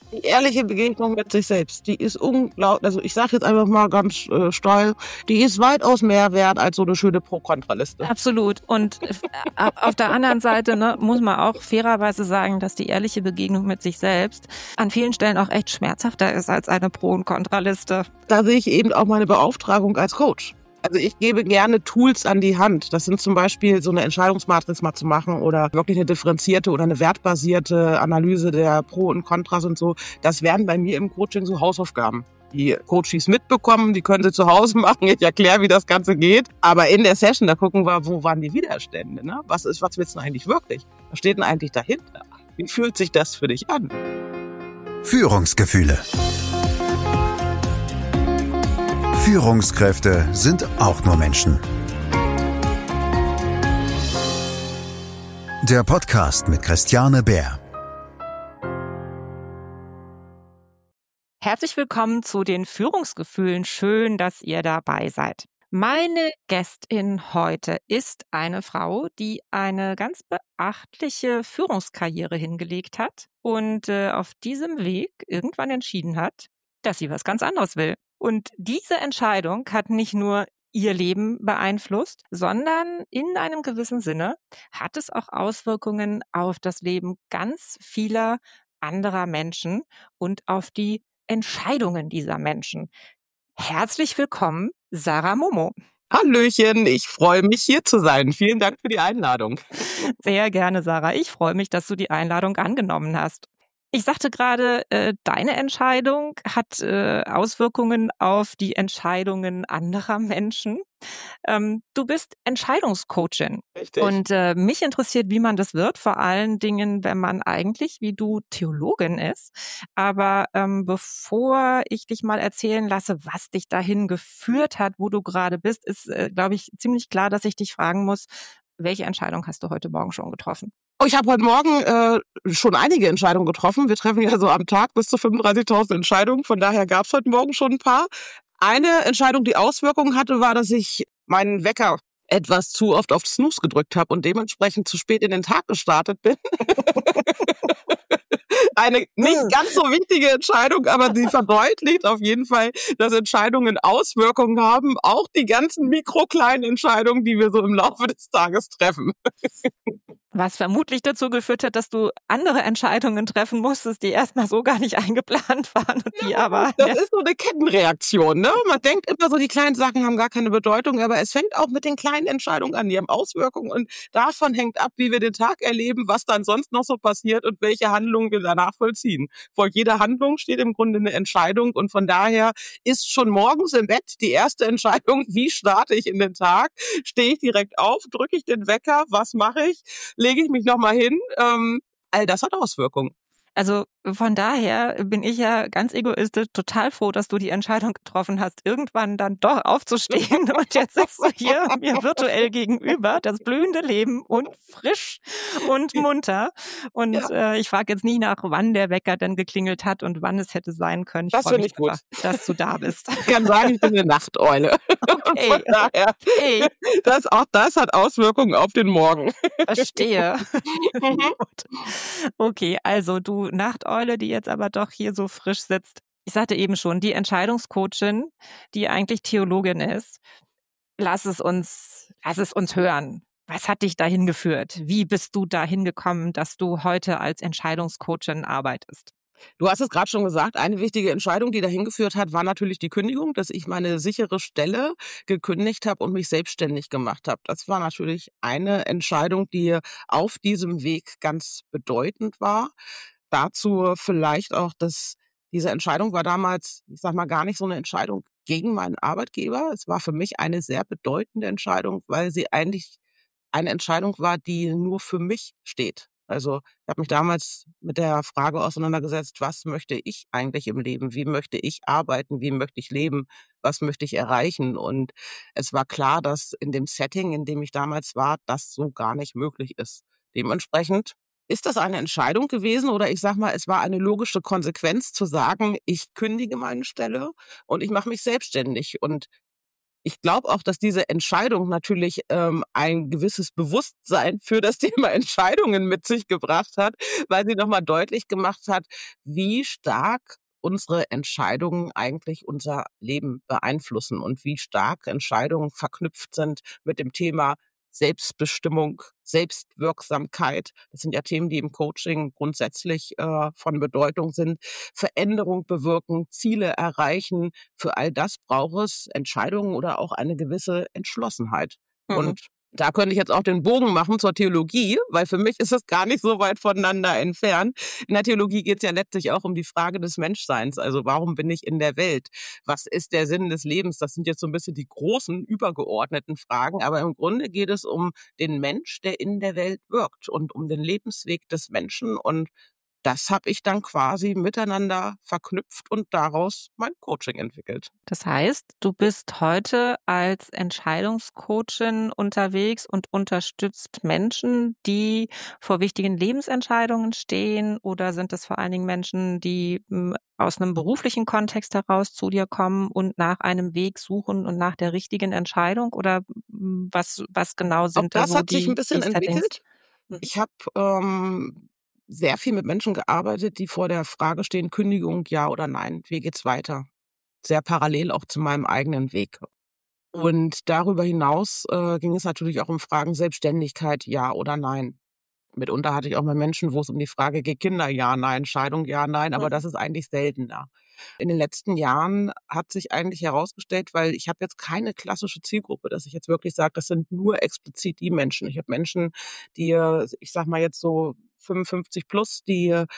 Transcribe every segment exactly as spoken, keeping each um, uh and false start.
Die ehrliche Begegnung mit sich selbst, die ist unglaublich, also ich sage jetzt einfach mal ganz äh, steil, die ist weitaus mehr wert als so eine schöne Pro-Kontra-Liste. Absolut. Und äh, auf der anderen Seite ne, muss man auch fairerweise sagen, dass die ehrliche Begegnung mit sich selbst an vielen Stellen auch echt schmerzhafter ist als eine Pro- und Kontraliste. Da sehe ich eben auch meine Beauftragung als Coach. Also ich gebe gerne Tools an die Hand. Das sind zum Beispiel so eine Entscheidungsmatrix mal zu machen oder wirklich eine differenzierte oder eine wertbasierte Analyse der Pro und Kontras und so. Das wären bei mir im Coaching so Hausaufgaben. Die Coaches mitbekommen, die können sie zu Hause machen. Ich erkläre, wie das Ganze geht. Aber in der Session, da gucken wir, wo waren die Widerstände? Ne? Was ist, was willst du eigentlich wirklich? Was steht denn eigentlich dahinter? Wie fühlt sich das für dich an? Führungsgefühle. Führungskräfte sind auch nur Menschen. Der Podcast mit Christiane Beer. Herzlich willkommen zu den Führungsgefühlen. Schön, dass ihr dabei seid. Meine Gästin heute ist eine Frau, die eine ganz beachtliche Führungskarriere hingelegt hat und äh, auf diesem Weg irgendwann entschieden hat, dass sie was ganz anderes will. Und diese Entscheidung hat nicht nur ihr Leben beeinflusst, sondern in einem gewissen Sinne hat es auch Auswirkungen auf das Leben ganz vieler anderer Menschen und auf die Entscheidungen dieser Menschen. Herzlich willkommen, Sarah Momo. Hallöchen, ich freue mich, hier zu sein. Vielen Dank für die Einladung. Sehr gerne, Sarah. Ich freue mich, dass du die Einladung angenommen hast. Ich sagte gerade, äh, deine Entscheidung hat äh, Auswirkungen auf die Entscheidungen anderer Menschen. Ähm, du bist Entscheidungscoachin. Richtig. Und äh, mich interessiert, wie man das wird, vor allen Dingen, wenn man eigentlich, wie du, Theologin ist. Aber ähm, bevor ich dich mal erzählen lasse, was dich dahin geführt hat, wo du gerade bist, ist, äh, glaube ich, ziemlich klar, dass ich dich fragen muss, welche Entscheidung hast du heute Morgen schon getroffen? Oh, ich habe heute Morgen äh, schon einige Entscheidungen getroffen. Wir treffen ja so am Tag bis zu fünfunddreißigtausend Entscheidungen. Von daher gab es heute Morgen schon ein paar. Eine Entscheidung, die Auswirkungen hatte, war, dass ich meinen Wecker etwas zu oft auf Snooze gedrückt habe und dementsprechend zu spät in den Tag gestartet bin. Eine nicht ganz so wichtige Entscheidung, aber sie verdeutlicht auf jeden Fall, dass Entscheidungen Auswirkungen haben. Auch die ganzen mikrokleinen Entscheidungen, die wir so im Laufe des Tages treffen. Was vermutlich dazu geführt hat, dass du andere Entscheidungen treffen musstest, die erstmal so gar nicht eingeplant waren. Und die ja, aber, das ja. ist so eine Kettenreaktion. Ne? Man denkt immer so, die kleinen Sachen haben gar keine Bedeutung, aber es fängt auch mit den kleinen Entscheidungen an. Die haben Auswirkungen und davon hängt ab, wie wir den Tag erleben, was dann sonst noch so passiert und welche Handlungen wir danach vollziehen. Vor jeder Handlung steht im Grunde eine Entscheidung und von daher ist schon morgens im Bett die erste Entscheidung, wie starte ich in den Tag? Stehe ich direkt auf, drücke ich den Wecker, was mache ich? Lege ich mich nochmal hin? Ähm, all das hat Auswirkungen. Also von daher bin ich ja ganz egoistisch total froh, dass du die Entscheidung getroffen hast, irgendwann dann doch aufzustehen. Und jetzt sitzt du hier mir virtuell gegenüber, das blühende Leben und frisch und munter. Und ja. äh, ich frage jetzt nie nach, wann der Wecker denn geklingelt hat und wann es hätte sein können. Ich das finde ich gut, einfach, dass du da bist. Ich kann sagen, ich bin eine Nachteule. Okay. Von daher, okay. das, auch das hat Auswirkungen auf den Morgen. Verstehe. Okay, also du Nachteule, die jetzt aber doch hier so frisch sitzt. Ich sagte eben schon, die Entscheidungscoachin, die eigentlich Theologin ist. Lass es uns, lass es uns hören. Was hat dich dahin geführt? Wie bist du dahin gekommen, dass du heute als Entscheidungscoachin arbeitest? Du hast es gerade schon gesagt, eine wichtige Entscheidung, die dahin geführt hat, war natürlich die Kündigung, dass ich meine sichere Stelle gekündigt habe und mich selbstständig gemacht habe. Das war natürlich eine Entscheidung, die auf diesem Weg ganz bedeutend war. Dazu vielleicht auch, dass diese Entscheidung war damals, ich sag mal, gar nicht so eine Entscheidung gegen meinen Arbeitgeber. Es war für mich eine sehr bedeutende Entscheidung, weil sie eigentlich eine Entscheidung war, die nur für mich steht. Also ich habe mich damals mit der Frage auseinandergesetzt, was möchte ich eigentlich im Leben? Wie möchte ich arbeiten? Wie möchte ich leben? Was möchte ich erreichen? Und es war klar, dass in dem Setting, in dem ich damals war, das so gar nicht möglich ist. Dementsprechend ist das eine Entscheidung gewesen oder ich sag mal, es war eine logische Konsequenz zu sagen, ich kündige meine Stelle und ich mache mich selbstständig. Und Ich glaube auch, dass diese Entscheidung natürlich ähm, ein gewisses Bewusstsein für das Thema Entscheidungen mit sich gebracht hat, weil sie nochmal deutlich gemacht hat, wie stark unsere Entscheidungen eigentlich unser Leben beeinflussen und wie stark Entscheidungen verknüpft sind mit dem Thema Selbstbestimmung, Selbstwirksamkeit. Das sind ja Themen, die im Coaching grundsätzlich äh, von Bedeutung sind. Veränderung bewirken, Ziele erreichen. Für all das braucht es Entscheidungen oder auch eine gewisse Entschlossenheit. Mhm. Und da könnte ich jetzt auch den Bogen machen zur Theologie, weil für mich ist es gar nicht so weit voneinander entfernt. In der Theologie geht es ja letztlich auch um die Frage des Menschseins. Also warum bin ich in der Welt? Was ist der Sinn des Lebens? Das sind jetzt so ein bisschen die großen, übergeordneten Fragen. Aber im Grunde geht es um den Mensch, der in der Welt wirkt und um den Lebensweg des Menschen. Und das habe ich dann quasi miteinander verknüpft und daraus mein Coaching entwickelt. Das heißt, du bist heute als Entscheidungscoachin unterwegs und unterstützt Menschen, die vor wichtigen Lebensentscheidungen stehen, oder sind es vor allen Dingen Menschen, die m, aus einem beruflichen Kontext heraus zu dir kommen und nach einem Weg suchen und nach der richtigen Entscheidung, oder m, was, was genau Auch sind da das so hat sich ein die, bisschen die Settings? entwickelt. Mhm. Ich habe ähm, sehr viel mit Menschen gearbeitet, die vor der Frage stehen, Kündigung, ja oder nein, wie geht's weiter? Sehr parallel auch zu meinem eigenen Weg. Und darüber hinaus äh, ging es natürlich auch um Fragen Selbstständigkeit, ja oder nein. Mitunter hatte ich auch mal Menschen, wo es um die Frage geht, Kinder, ja, nein, Scheidung, ja, nein, aber Mhm. das ist eigentlich seltener. In den letzten Jahren hat sich eigentlich herausgestellt, weil ich habe jetzt keine klassische Zielgruppe, dass ich jetzt wirklich sage, das sind nur explizit die Menschen. Ich habe Menschen, die, äh, ich sag mal jetzt so fünfundfünfzig plus, die äh,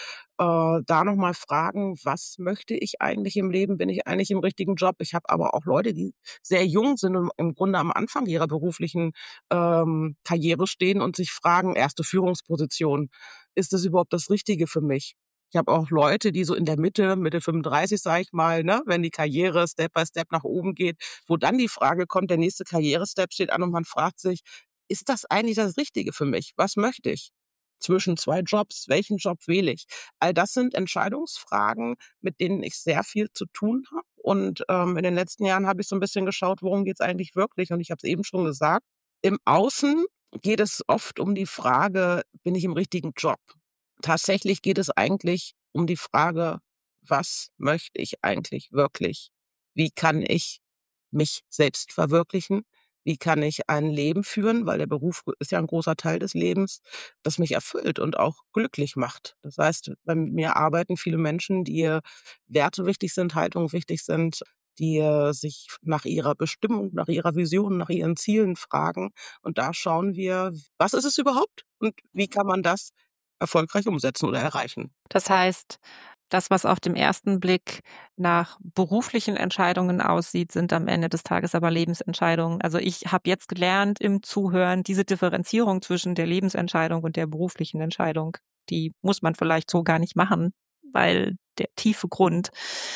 da nochmal fragen, was möchte ich eigentlich im Leben? Bin ich eigentlich im richtigen Job? Ich habe aber auch Leute, die sehr jung sind und im Grunde am Anfang ihrer beruflichen ähm, Karriere stehen und sich fragen, erste Führungsposition, ist das überhaupt das Richtige für mich? Ich habe auch Leute, die so in der Mitte, Mitte fünfunddreißig, sage ich mal, ne, wenn die Karriere Step by Step nach oben geht, wo dann die Frage kommt, der nächste Karrierestep steht an und man fragt sich, ist das eigentlich das Richtige für mich? Was möchte ich? Zwischen zwei Jobs, welchen Job wähle ich? All das sind Entscheidungsfragen, mit denen ich sehr viel zu tun habe. Und ähm, in den letzten Jahren habe ich so ein bisschen geschaut, worum geht es eigentlich wirklich? Und ich habe es eben schon gesagt, im Außen geht es oft um die Frage, bin ich im richtigen Job? Tatsächlich geht es eigentlich um die Frage, was möchte ich eigentlich wirklich? Wie kann ich mich selbst verwirklichen? Wie kann ich ein Leben führen? Weil der Beruf ist ja ein großer Teil des Lebens, das mich erfüllt und auch glücklich macht. Das heißt, bei mir arbeiten viele Menschen, die äh, Werte wichtig sind, Haltungen wichtig sind, die äh, sich nach ihrer Bestimmung, nach ihrer Vision, nach ihren Zielen fragen. Und da schauen wir, was ist es überhaupt und wie kann man das erfolgreich umsetzen oder erreichen. Das heißt, das, was auf dem ersten Blick nach beruflichen Entscheidungen aussieht, sind am Ende des Tages aber Lebensentscheidungen. Also ich habe jetzt gelernt im Zuhören, diese Differenzierung zwischen der Lebensentscheidung und der beruflichen Entscheidung, die muss man vielleicht so gar nicht machen, weil der tiefe Grund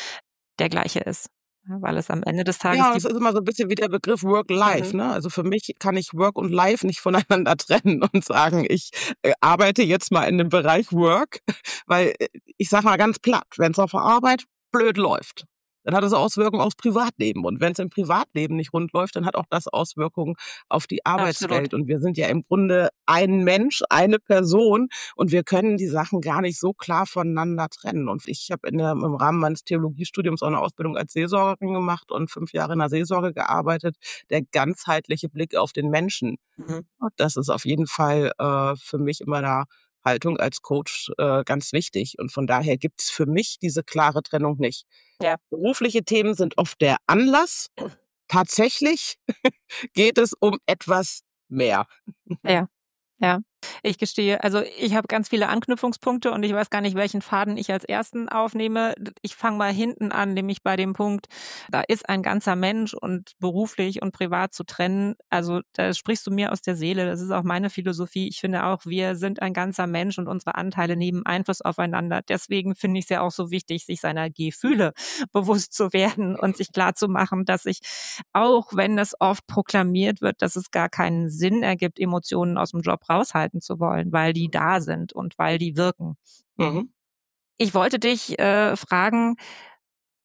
der gleiche ist. Ja, weil es am Ende des Tages Ja, die das ist immer so ein bisschen wie der Begriff Work-Life, Mhm. ne? Also, für mich kann ich Work und Life nicht voneinander trennen und sagen, ich, äh, arbeite jetzt mal in dem Bereich Work, weil, äh, ich sage mal ganz platt, wenn's auf der Arbeit blöd läuft, dann hat es Auswirkungen aufs Privatleben. Und wenn's im Privatleben nicht rund läuft, dann hat auch das Auswirkungen auf die absolut. Arbeitswelt. Und wir sind ja im Grunde ein Mensch, eine Person und wir können die Sachen gar nicht so klar voneinander trennen. Und ich habe in der im Rahmen meines Theologiestudiums auch eine Ausbildung als Seelsorgerin gemacht und fünf Jahre in der Seelsorge gearbeitet. Der ganzheitliche Blick auf den Menschen, Mhm. das ist auf jeden Fall äh, für mich in meiner Haltung als Coach äh, ganz wichtig. Und von daher gibt's für mich diese klare Trennung nicht. Ja. Berufliche Themen sind oft der Anlass. Tatsächlich geht es um etwas mehr. Ja, ja. Ich gestehe, also ich habe ganz viele Anknüpfungspunkte und ich weiß gar nicht, welchen Faden ich als ersten aufnehme. Ich fange mal hinten an, nämlich bei dem Punkt, da ist ein ganzer Mensch und beruflich und privat zu trennen. Also da sprichst du mir aus der Seele. Das ist auch meine Philosophie. Ich finde auch, wir sind ein ganzer Mensch und unsere Anteile nehmen Einfluss aufeinander. Deswegen finde ich es ja auch so wichtig, sich seiner Gefühle bewusst zu werden und sich klar zu machen, dass ich, auch wenn das oft proklamiert wird, dass es gar keinen Sinn ergibt, Emotionen aus dem Job raushalten zu wollen, weil die da sind und weil die wirken. Mhm. Ich wollte dich äh, fragen,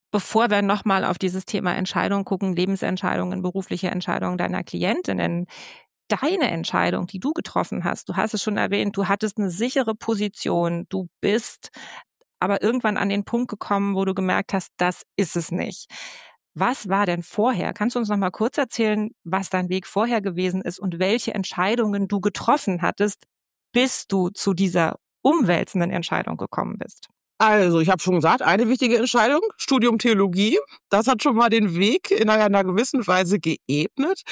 Bevor wir nochmal auf dieses Thema Entscheidung gucken, Lebensentscheidungen, berufliche Entscheidungen deiner Klientinnen, deine Entscheidung, die du getroffen hast, du hast es schon erwähnt, du hattest eine sichere Position, du bist aber irgendwann an den Punkt gekommen, wo du gemerkt hast, das ist es nicht. Was war denn vorher? Kannst du uns noch mal kurz erzählen, was dein Weg vorher gewesen ist und welche Entscheidungen du getroffen hattest, bis du zu dieser umwälzenden Entscheidung gekommen bist? Also, ich habe schon gesagt, eine wichtige Entscheidung, Studium Theologie. Das hat schon mal den Weg in einer gewissen Weise geebnet.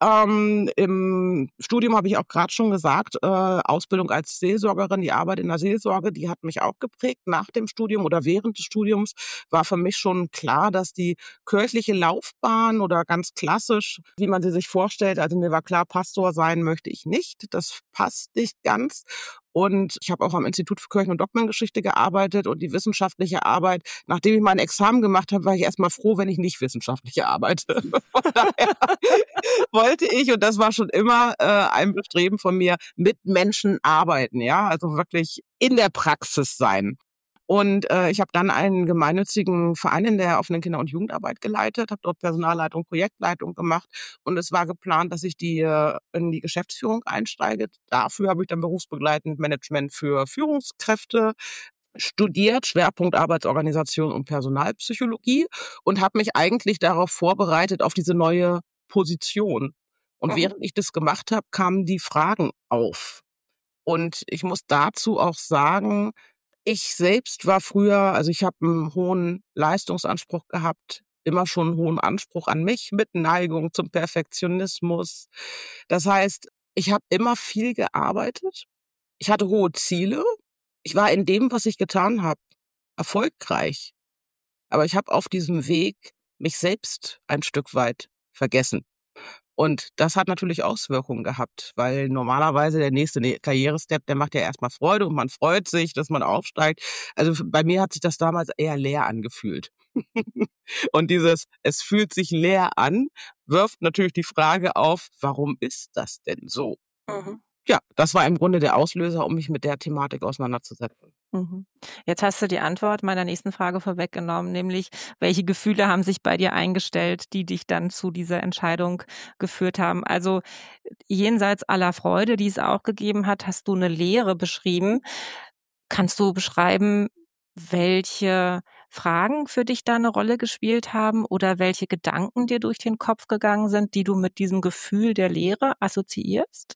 Ähm, im Studium habe ich auch gerade schon gesagt, äh, Ausbildung als Seelsorgerin, die Arbeit in der Seelsorge, die hat mich auch geprägt. Nach dem Studium oder während des Studiums war für mich schon klar, dass die kirchliche Laufbahn oder ganz klassisch, wie man sie sich vorstellt, also mir war klar, Pastor sein möchte ich nicht. Das passt nicht ganz. Und ich habe auch am Institut für Kirchen- und Dogmengeschichte gearbeitet und die wissenschaftliche Arbeit. Nachdem ich mein Examen gemacht habe, war ich erstmal froh, wenn ich nicht wissenschaftlich arbeite. Von daher wollte ich, und das war schon immer äh, ein Bestreben von mir, mit Menschen arbeiten, ja, also wirklich in der Praxis sein. Und äh, ich habe dann einen gemeinnützigen Verein in der offenen Kinder- und Jugendarbeit geleitet, habe dort Personalleitung, Projektleitung gemacht und es war geplant, dass ich die äh, in die Geschäftsführung einsteige. Dafür habe ich dann berufsbegleitend Management für Führungskräfte studiert, Schwerpunkt Arbeitsorganisation und Personalpsychologie und habe mich eigentlich darauf vorbereitet, auf diese neue Position. Und Mhm. während ich das gemacht habe, kamen die Fragen auf. Und ich muss dazu auch sagen, ich selbst war früher, also ich habe einen hohen Leistungsanspruch gehabt, immer schon einen hohen Anspruch an mich mit Neigung zum Perfektionismus. Das heißt, ich habe immer viel gearbeitet. Ich hatte hohe Ziele. Ich war in dem, was ich getan habe, erfolgreich. Aber ich habe auf diesem Weg mich selbst ein Stück weit vergessen. Und das hat natürlich Auswirkungen gehabt, weil normalerweise der nächste Karrierestep, der macht ja erstmal Freude und man freut sich, dass man aufsteigt. Also bei mir hat sich das damals eher leer angefühlt. Und dieses, es fühlt sich leer an, wirft natürlich die Frage auf, warum ist das denn so? Mhm. Ja, das war im Grunde der Auslöser, um mich mit der Thematik auseinanderzusetzen. Mhm. Jetzt hast du die Antwort meiner nächsten Frage vorweggenommen, nämlich welche Gefühle haben sich bei dir eingestellt, die dich dann zu dieser Entscheidung geführt haben? Also jenseits aller Freude, die es auch gegeben hat, hast du eine Leere beschrieben. Kannst du beschreiben, welche Fragen für dich da eine Rolle gespielt haben oder welche Gedanken dir durch den Kopf gegangen sind, die du mit diesem Gefühl der Leere assoziierst?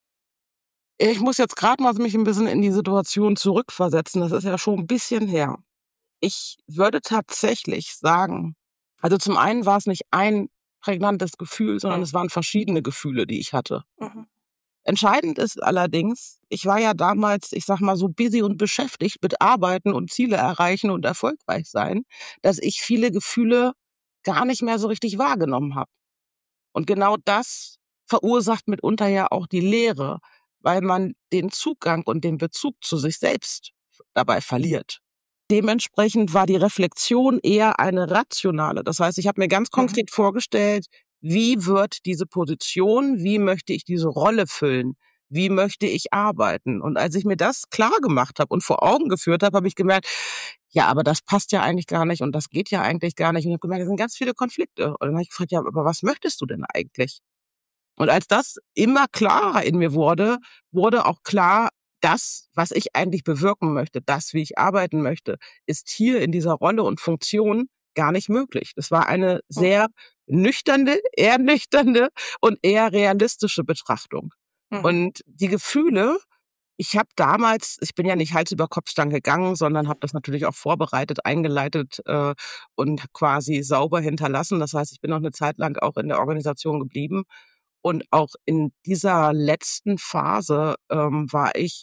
Ich muss jetzt gerade mal mich ein bisschen in die Situation zurückversetzen. Das ist ja schon ein bisschen her. Ich würde tatsächlich sagen, also zum einen war es nicht ein prägnantes Gefühl, sondern Mhm. es waren verschiedene Gefühle, die ich hatte. Mhm. Entscheidend ist allerdings, ich war ja damals, ich sag mal, so busy und beschäftigt mit Arbeiten und Ziele erreichen und erfolgreich sein, dass ich viele Gefühle gar nicht mehr so richtig wahrgenommen habe. Und genau das verursacht mitunter ja auch die Leere, weil man den Zugang und den Bezug zu sich selbst dabei verliert. Dementsprechend war die Reflexion eher eine rationale. Das heißt, ich habe mir ganz konkret vorgestellt, wie wird diese Position, wie möchte ich diese Rolle füllen, wie möchte ich arbeiten. Und als ich mir das klar gemacht habe und vor Augen geführt habe, habe ich gemerkt, ja, aber das passt ja eigentlich gar nicht und das geht ja eigentlich gar nicht. Und ich habe gemerkt, es sind ganz viele Konflikte. Und dann habe ich gefragt, ja, aber was möchtest du denn eigentlich? Und als das immer klarer in mir wurde, wurde auch klar, das, was ich eigentlich bewirken möchte, das, wie ich arbeiten möchte, ist hier in dieser Rolle und Funktion gar nicht möglich. Das war eine sehr nüchterne, eher nüchterne und eher realistische Betrachtung. Mhm. Und die Gefühle, ich habe damals, ich bin ja nicht Hals über Kopf dann gegangen, sondern habe das natürlich auch vorbereitet, eingeleitet äh, und quasi sauber hinterlassen. Das heißt, ich bin noch eine Zeit lang auch in der Organisation geblieben. Und auch in dieser letzten Phase ähm, war ich,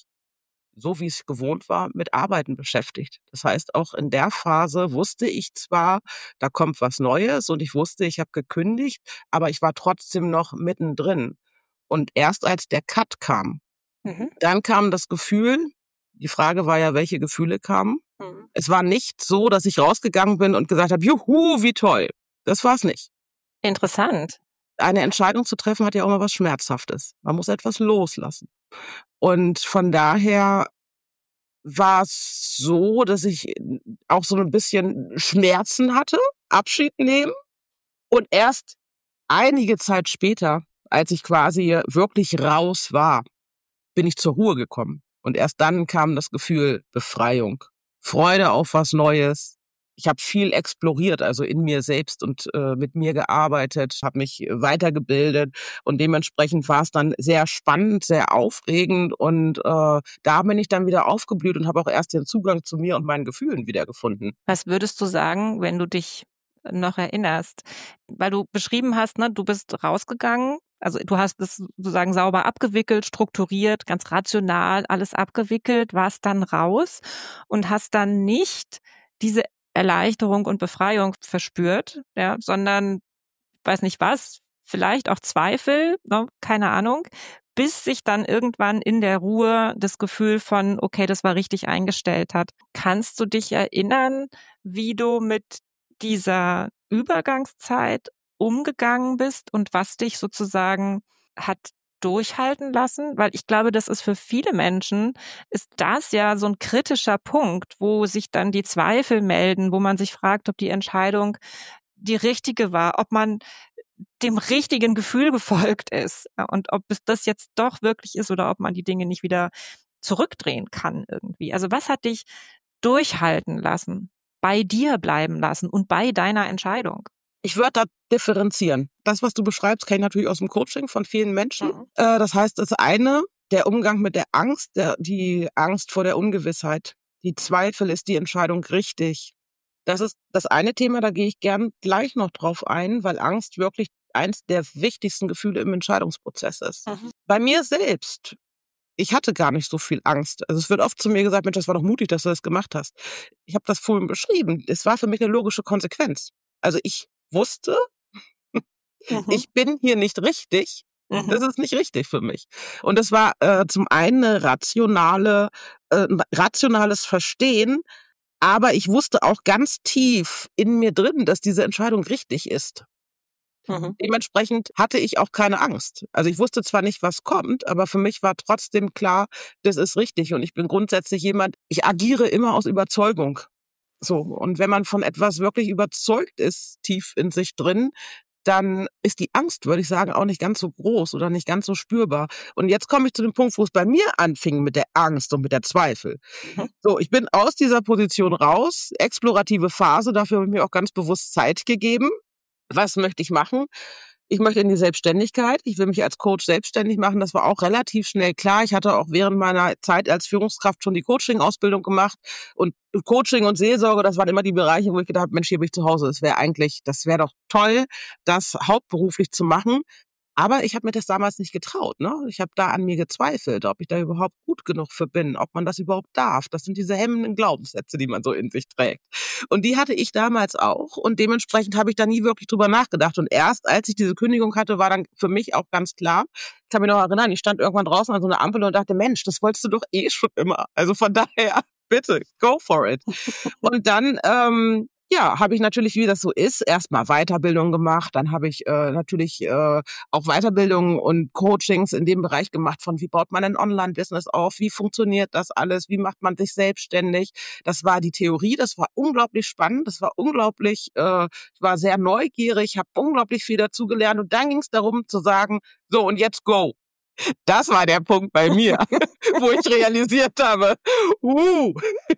so wie es gewohnt war, mit Arbeiten beschäftigt. Das heißt, auch in der Phase wusste ich zwar, da kommt was Neues und ich wusste, ich habe gekündigt, aber ich war trotzdem noch mittendrin. Und erst als der Cut kam, Mhm. dann kam das Gefühl, die Frage war ja, welche Gefühle kamen. Mhm. Es war nicht so, dass ich rausgegangen bin und gesagt habe, juhu, wie toll. Das war's nicht. Interessant. Eine Entscheidung zu treffen hat ja auch immer was Schmerzhaftes. Man muss etwas loslassen. Und von daher war es so, dass ich auch so ein bisschen Schmerzen hatte, Abschied nehmen. Und erst einige Zeit später, als ich quasi wirklich raus war, bin ich zur Ruhe gekommen. Und erst dann kam das Gefühl Befreiung, Freude auf was Neues. Ich habe viel exploriert, also in mir selbst und äh, mit mir gearbeitet, habe mich weitergebildet und dementsprechend war es dann sehr spannend, sehr aufregend und äh, da bin ich dann wieder aufgeblüht und habe auch erst den Zugang zu mir und meinen Gefühlen wiedergefunden. Was würdest du sagen, wenn du dich noch erinnerst? Weil du beschrieben hast, ne, du bist rausgegangen, also du hast es sozusagen sauber abgewickelt, strukturiert, ganz rational alles abgewickelt, warst dann raus und hast dann nicht diese Erleichterung und Befreiung verspürt, ja, sondern weiß nicht was, vielleicht auch Zweifel, ne, keine Ahnung, bis sich dann irgendwann in der Ruhe das Gefühl von, okay, das war richtig eingestellt hat. Kannst du dich erinnern, wie du mit dieser Übergangszeit umgegangen bist und was dich sozusagen hat durchhalten lassen? Weil ich glaube, das ist für viele Menschen, ist das ja so ein kritischer Punkt, wo sich dann die Zweifel melden, wo man sich fragt, ob die Entscheidung die richtige war, ob man dem richtigen Gefühl gefolgt ist und ob es das jetzt doch wirklich ist oder ob man die Dinge nicht wieder zurückdrehen kann irgendwie. Also was hat dich durchhalten lassen, bei dir bleiben lassen und bei deiner Entscheidung? Ich würde da differenzieren. Das, was du beschreibst, kenne ich natürlich aus dem Coaching von vielen Menschen. Mhm. Äh, das heißt, das eine, der Umgang mit der Angst, der, die Angst vor der Ungewissheit, die Zweifel, ist die Entscheidung richtig? Das ist das eine Thema, da gehe ich gern gleich noch drauf ein, weil Angst wirklich eins der wichtigsten Gefühle im Entscheidungsprozess ist. Mhm. Bei mir selbst, ich hatte gar nicht so viel Angst. Also es wird oft zu mir gesagt, Mensch, das war doch mutig, dass du das gemacht hast. Ich habe das vorhin beschrieben. Es war für mich eine logische Konsequenz. Also ich wusste, mhm. ich bin hier nicht richtig. Mhm. Das ist nicht richtig für mich. Und das war äh, zum einen eine rationale, äh, rationales Verstehen, aber ich wusste auch ganz tief in mir drin, dass diese Entscheidung richtig ist. Mhm. Dementsprechend hatte ich auch keine Angst. Also ich wusste zwar nicht, was kommt, aber für mich war trotzdem klar, das ist richtig. Und ich bin grundsätzlich jemand, ich agiere immer aus Überzeugung. So. Und wenn man von etwas wirklich überzeugt ist, tief in sich drin, dann ist die Angst, würde ich sagen, auch nicht ganz so groß oder nicht ganz so spürbar. Und jetzt komme ich zu dem Punkt, wo es bei mir anfing mit der Angst und mit der Zweifel. Mhm. So, ich bin aus dieser Position raus, explorative Phase, dafür habe ich mir auch ganz bewusst Zeit gegeben. Was möchte ich machen? Ich möchte in die Selbstständigkeit. Ich will mich als Coach selbstständig machen. Das war auch relativ schnell klar. Ich hatte auch während meiner Zeit als Führungskraft schon die Coaching-Ausbildung gemacht. Und Coaching und Seelsorge, das waren immer die Bereiche, wo ich gedacht habe, Mensch, hier bin ich zu Hause. Das wäre eigentlich, das wäre doch toll, das hauptberuflich zu machen. Aber ich habe mir das damals nicht getraut. Ne? Ich habe da an mir gezweifelt, ob ich da überhaupt gut genug für bin, ob man das überhaupt darf. Das sind diese hemmenden Glaubenssätze, die man so in sich trägt. Und die hatte ich damals auch. Und dementsprechend habe ich da nie wirklich drüber nachgedacht. Und erst als ich diese Kündigung hatte, war dann für mich auch ganz klar, ich kann mich noch erinnern, ich stand irgendwann draußen an so einer Ampel und dachte, Mensch, das wolltest du doch eh schon immer. Also von daher, bitte, go for it. Und dann ähm, ja, habe ich natürlich, wie das so ist, erstmal Weiterbildung gemacht. Dann habe ich äh, natürlich äh, auch Weiterbildungen und Coachings in dem Bereich gemacht von, wie baut man ein Online-Business auf, wie funktioniert das alles, wie macht man sich selbstständig. Das war die Theorie, das war unglaublich spannend, das war unglaublich, äh, ich war sehr neugierig, habe unglaublich viel dazugelernt. Und dann ging es darum zu sagen, so und jetzt go. Das war der Punkt bei mir, wo ich realisiert habe, uh,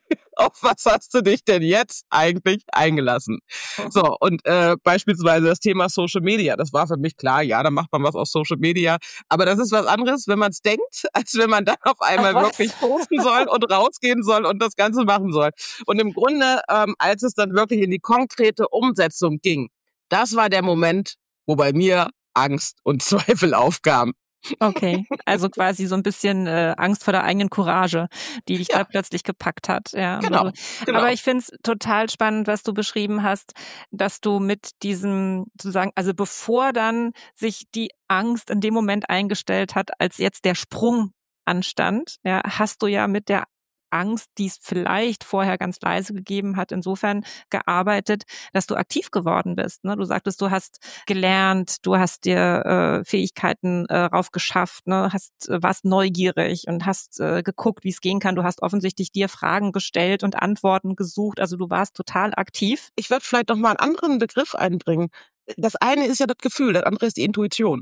auf was hast du dich denn jetzt eigentlich eingelassen? So, und äh, beispielsweise das Thema Social Media, das war für mich klar, ja, da macht man was auf Social Media, aber das ist was anderes, wenn man es denkt, als wenn man dann auf einmal Ach, wirklich posten soll und rausgehen soll und das Ganze machen soll. Und im Grunde, ähm, als es dann wirklich in die konkrete Umsetzung ging, das war der Moment, wo bei mir Angst und Zweifel aufkamen. Okay, also quasi so ein bisschen äh, Angst vor der eigenen Courage, die dich ja. da plötzlich gepackt hat. Ja, genau, also, genau. Aber ich finde es total spannend, was du beschrieben hast, dass du mit diesem, sozusagen, also bevor dann sich die Angst in dem Moment eingestellt hat, als jetzt der Sprung anstand, ja, hast du ja mit der Angst, die es vielleicht vorher ganz leise gegeben hat, insofern gearbeitet, dass du aktiv geworden bist. Ne? Du sagtest, du hast gelernt, du hast dir äh, Fähigkeiten äh, raufgeschafft, ne? hast, äh, warst neugierig und hast äh, geguckt, wie es gehen kann. Du hast offensichtlich dir Fragen gestellt und Antworten gesucht. Also du warst total aktiv. Ich würde vielleicht noch mal einen anderen Begriff einbringen. Das eine ist ja das Gefühl, das andere ist die Intuition.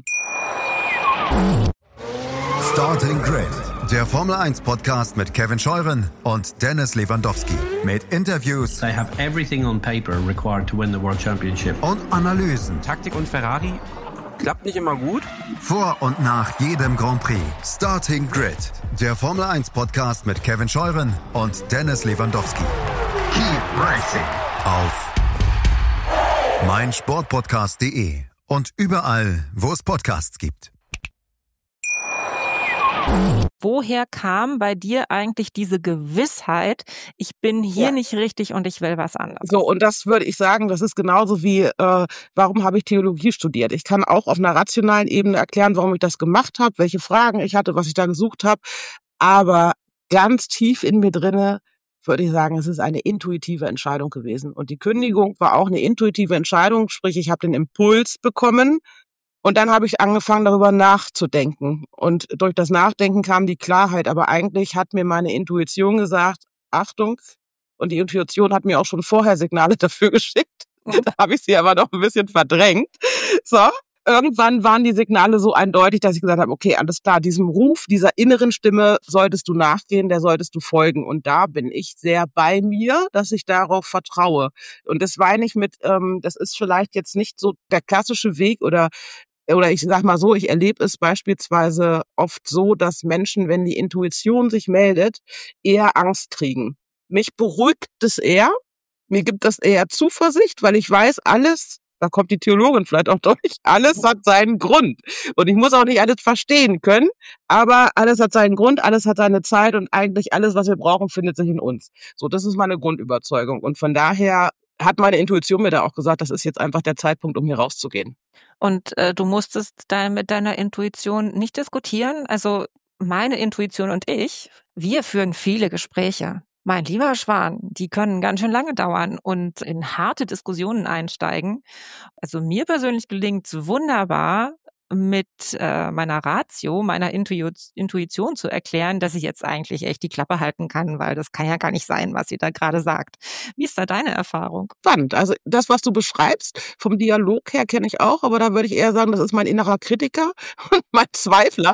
Starting Grid, der Formel eins Podcast mit Kevin Scheuren und Dennis Lewandowski. Mit Interviews. They have everything on paper required to win the World Championship. Und Analysen. Taktik und Ferrari klappt nicht immer gut. Vor und nach jedem Grand Prix. Starting Grid, der Formel eins Podcast mit Kevin Scheuren und Dennis Lewandowski. Keep racing auf meinsportpodcast punkt de und überall, wo es Podcasts gibt. Woher kam bei dir eigentlich diese Gewissheit, ich bin hier Ja. nicht richtig und ich will was anderes? So, und das würde ich sagen, das ist genauso wie, äh, warum habe ich Theologie studiert? Ich kann auch auf einer rationalen Ebene erklären, warum ich das gemacht habe, welche Fragen ich hatte, was ich da gesucht habe. Aber ganz tief in mir drinne würde ich sagen, es ist eine intuitive Entscheidung gewesen. Und die Kündigung war auch eine intuitive Entscheidung, sprich, ich habe den Impuls bekommen. Und dann habe ich angefangen, darüber nachzudenken. Und durch das Nachdenken kam die Klarheit. Aber eigentlich hat mir meine Intuition gesagt, Achtung, und die Intuition hat mir auch schon vorher Signale dafür geschickt. Da habe ich sie aber noch ein bisschen verdrängt. So, irgendwann waren die Signale so eindeutig, dass ich gesagt habe, okay, alles klar, diesem Ruf, dieser inneren Stimme solltest du nachgehen, der solltest du folgen. Und da bin ich sehr bei mir, dass ich darauf vertraue. Und das meine ich mit, ähm, das ist vielleicht jetzt nicht so der klassische Weg oder Oder ich sag mal so, ich erlebe es beispielsweise oft so, dass Menschen, wenn die Intuition sich meldet, eher Angst kriegen. Mich beruhigt es eher, mir gibt das eher Zuversicht, weil ich weiß, alles, da kommt die Theologin vielleicht auch durch, alles hat seinen Grund. Und ich muss auch nicht alles verstehen können, aber alles hat seinen Grund, alles hat seine Zeit und eigentlich alles, was wir brauchen, findet sich in uns. So, das ist meine Grundüberzeugung. Und von daher hat meine Intuition mir da auch gesagt, das ist jetzt einfach der Zeitpunkt, um hier rauszugehen. Und äh, du musstest da mit deiner Intuition nicht diskutieren. Also meine Intuition und ich, wir führen viele Gespräche. Mein lieber Schwan, die können ganz schön lange dauern und in harte Diskussionen einsteigen. Also mir persönlich gelingt es wunderbar, mit äh, meiner Ratio, meiner Intu- Intuition zu erklären, dass ich jetzt eigentlich echt die Klappe halten kann, weil das kann ja gar nicht sein, was sie da gerade sagt. Wie ist da deine Erfahrung? Spannend. Also das, was du beschreibst, vom Dialog her kenne ich auch, aber da würde ich eher sagen, das ist mein innerer Kritiker und mein Zweifler,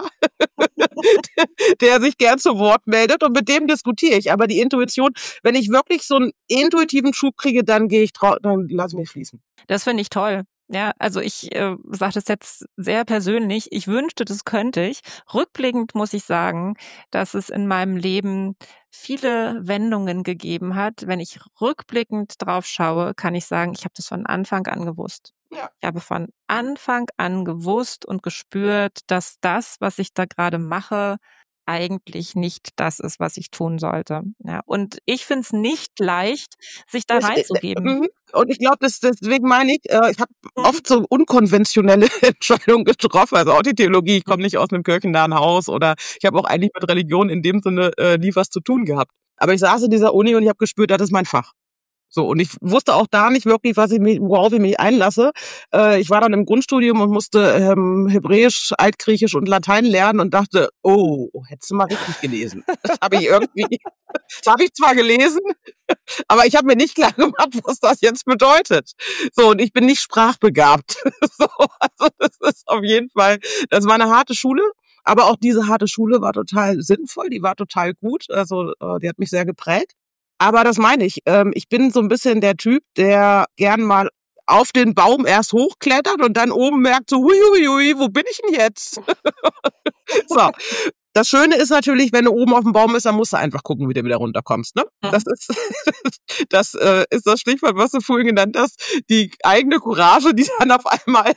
der sich gern zu Wort meldet und mit dem diskutiere ich. Aber die Intuition, wenn ich wirklich so einen intuitiven Schub kriege, dann gehe ich trau- dann lass mich fließen. Das finde ich toll. Ja, also ich äh, sage das jetzt sehr persönlich. Ich wünschte, das könnte ich. Rückblickend muss ich sagen, dass es in meinem Leben viele Wendungen gegeben hat. Wenn ich rückblickend drauf schaue, kann ich sagen, ich habe das von Anfang an gewusst. Ja. Ich habe von Anfang an gewusst und gespürt, dass das, was ich da gerade mache, eigentlich nicht das ist, was ich tun sollte. Ja, und ich finde es nicht leicht, sich da Ich- reinzugeben. Mhm. Und ich glaube, das, deswegen meine ich, äh, ich habe Mhm. oft so unkonventionelle Entscheidungen getroffen, also auch die Theologie, ich komme nicht aus einem kirchennahen Haus oder ich habe auch eigentlich mit Religion in dem Sinne äh, nie was zu tun gehabt. Aber ich saß in dieser Uni und ich habe gespürt, das ist mein Fach. So, und ich wusste auch da nicht wirklich, was ich mich, worauf ich mich einlasse. Äh, ich war dann im Grundstudium und musste ähm, Hebräisch, Altgriechisch und Latein lernen und dachte, oh, hättest du mal richtig gelesen. Das habe ich irgendwie, das habe ich zwar gelesen, aber ich habe mir nicht klar gemacht, was das jetzt bedeutet. So, und ich bin nicht sprachbegabt. So, also das ist auf jeden Fall, das war eine harte Schule. Aber auch diese harte Schule war total sinnvoll, die war total gut. Also äh, die hat mich sehr geprägt. Aber das meine ich. Ähm, ich bin so ein bisschen der Typ, der gern mal auf den Baum erst hochklettert und dann oben merkt so, hui, hui, hui, wo bin ich denn jetzt? So. Das Schöne ist natürlich, wenn du oben auf dem Baum bist, dann musst du einfach gucken, wie du wieder runterkommst. Ne? Mhm. Das ist das äh, ist das Stichwort, was du vorhin genannt hast. Die eigene Courage, die dann auf einmal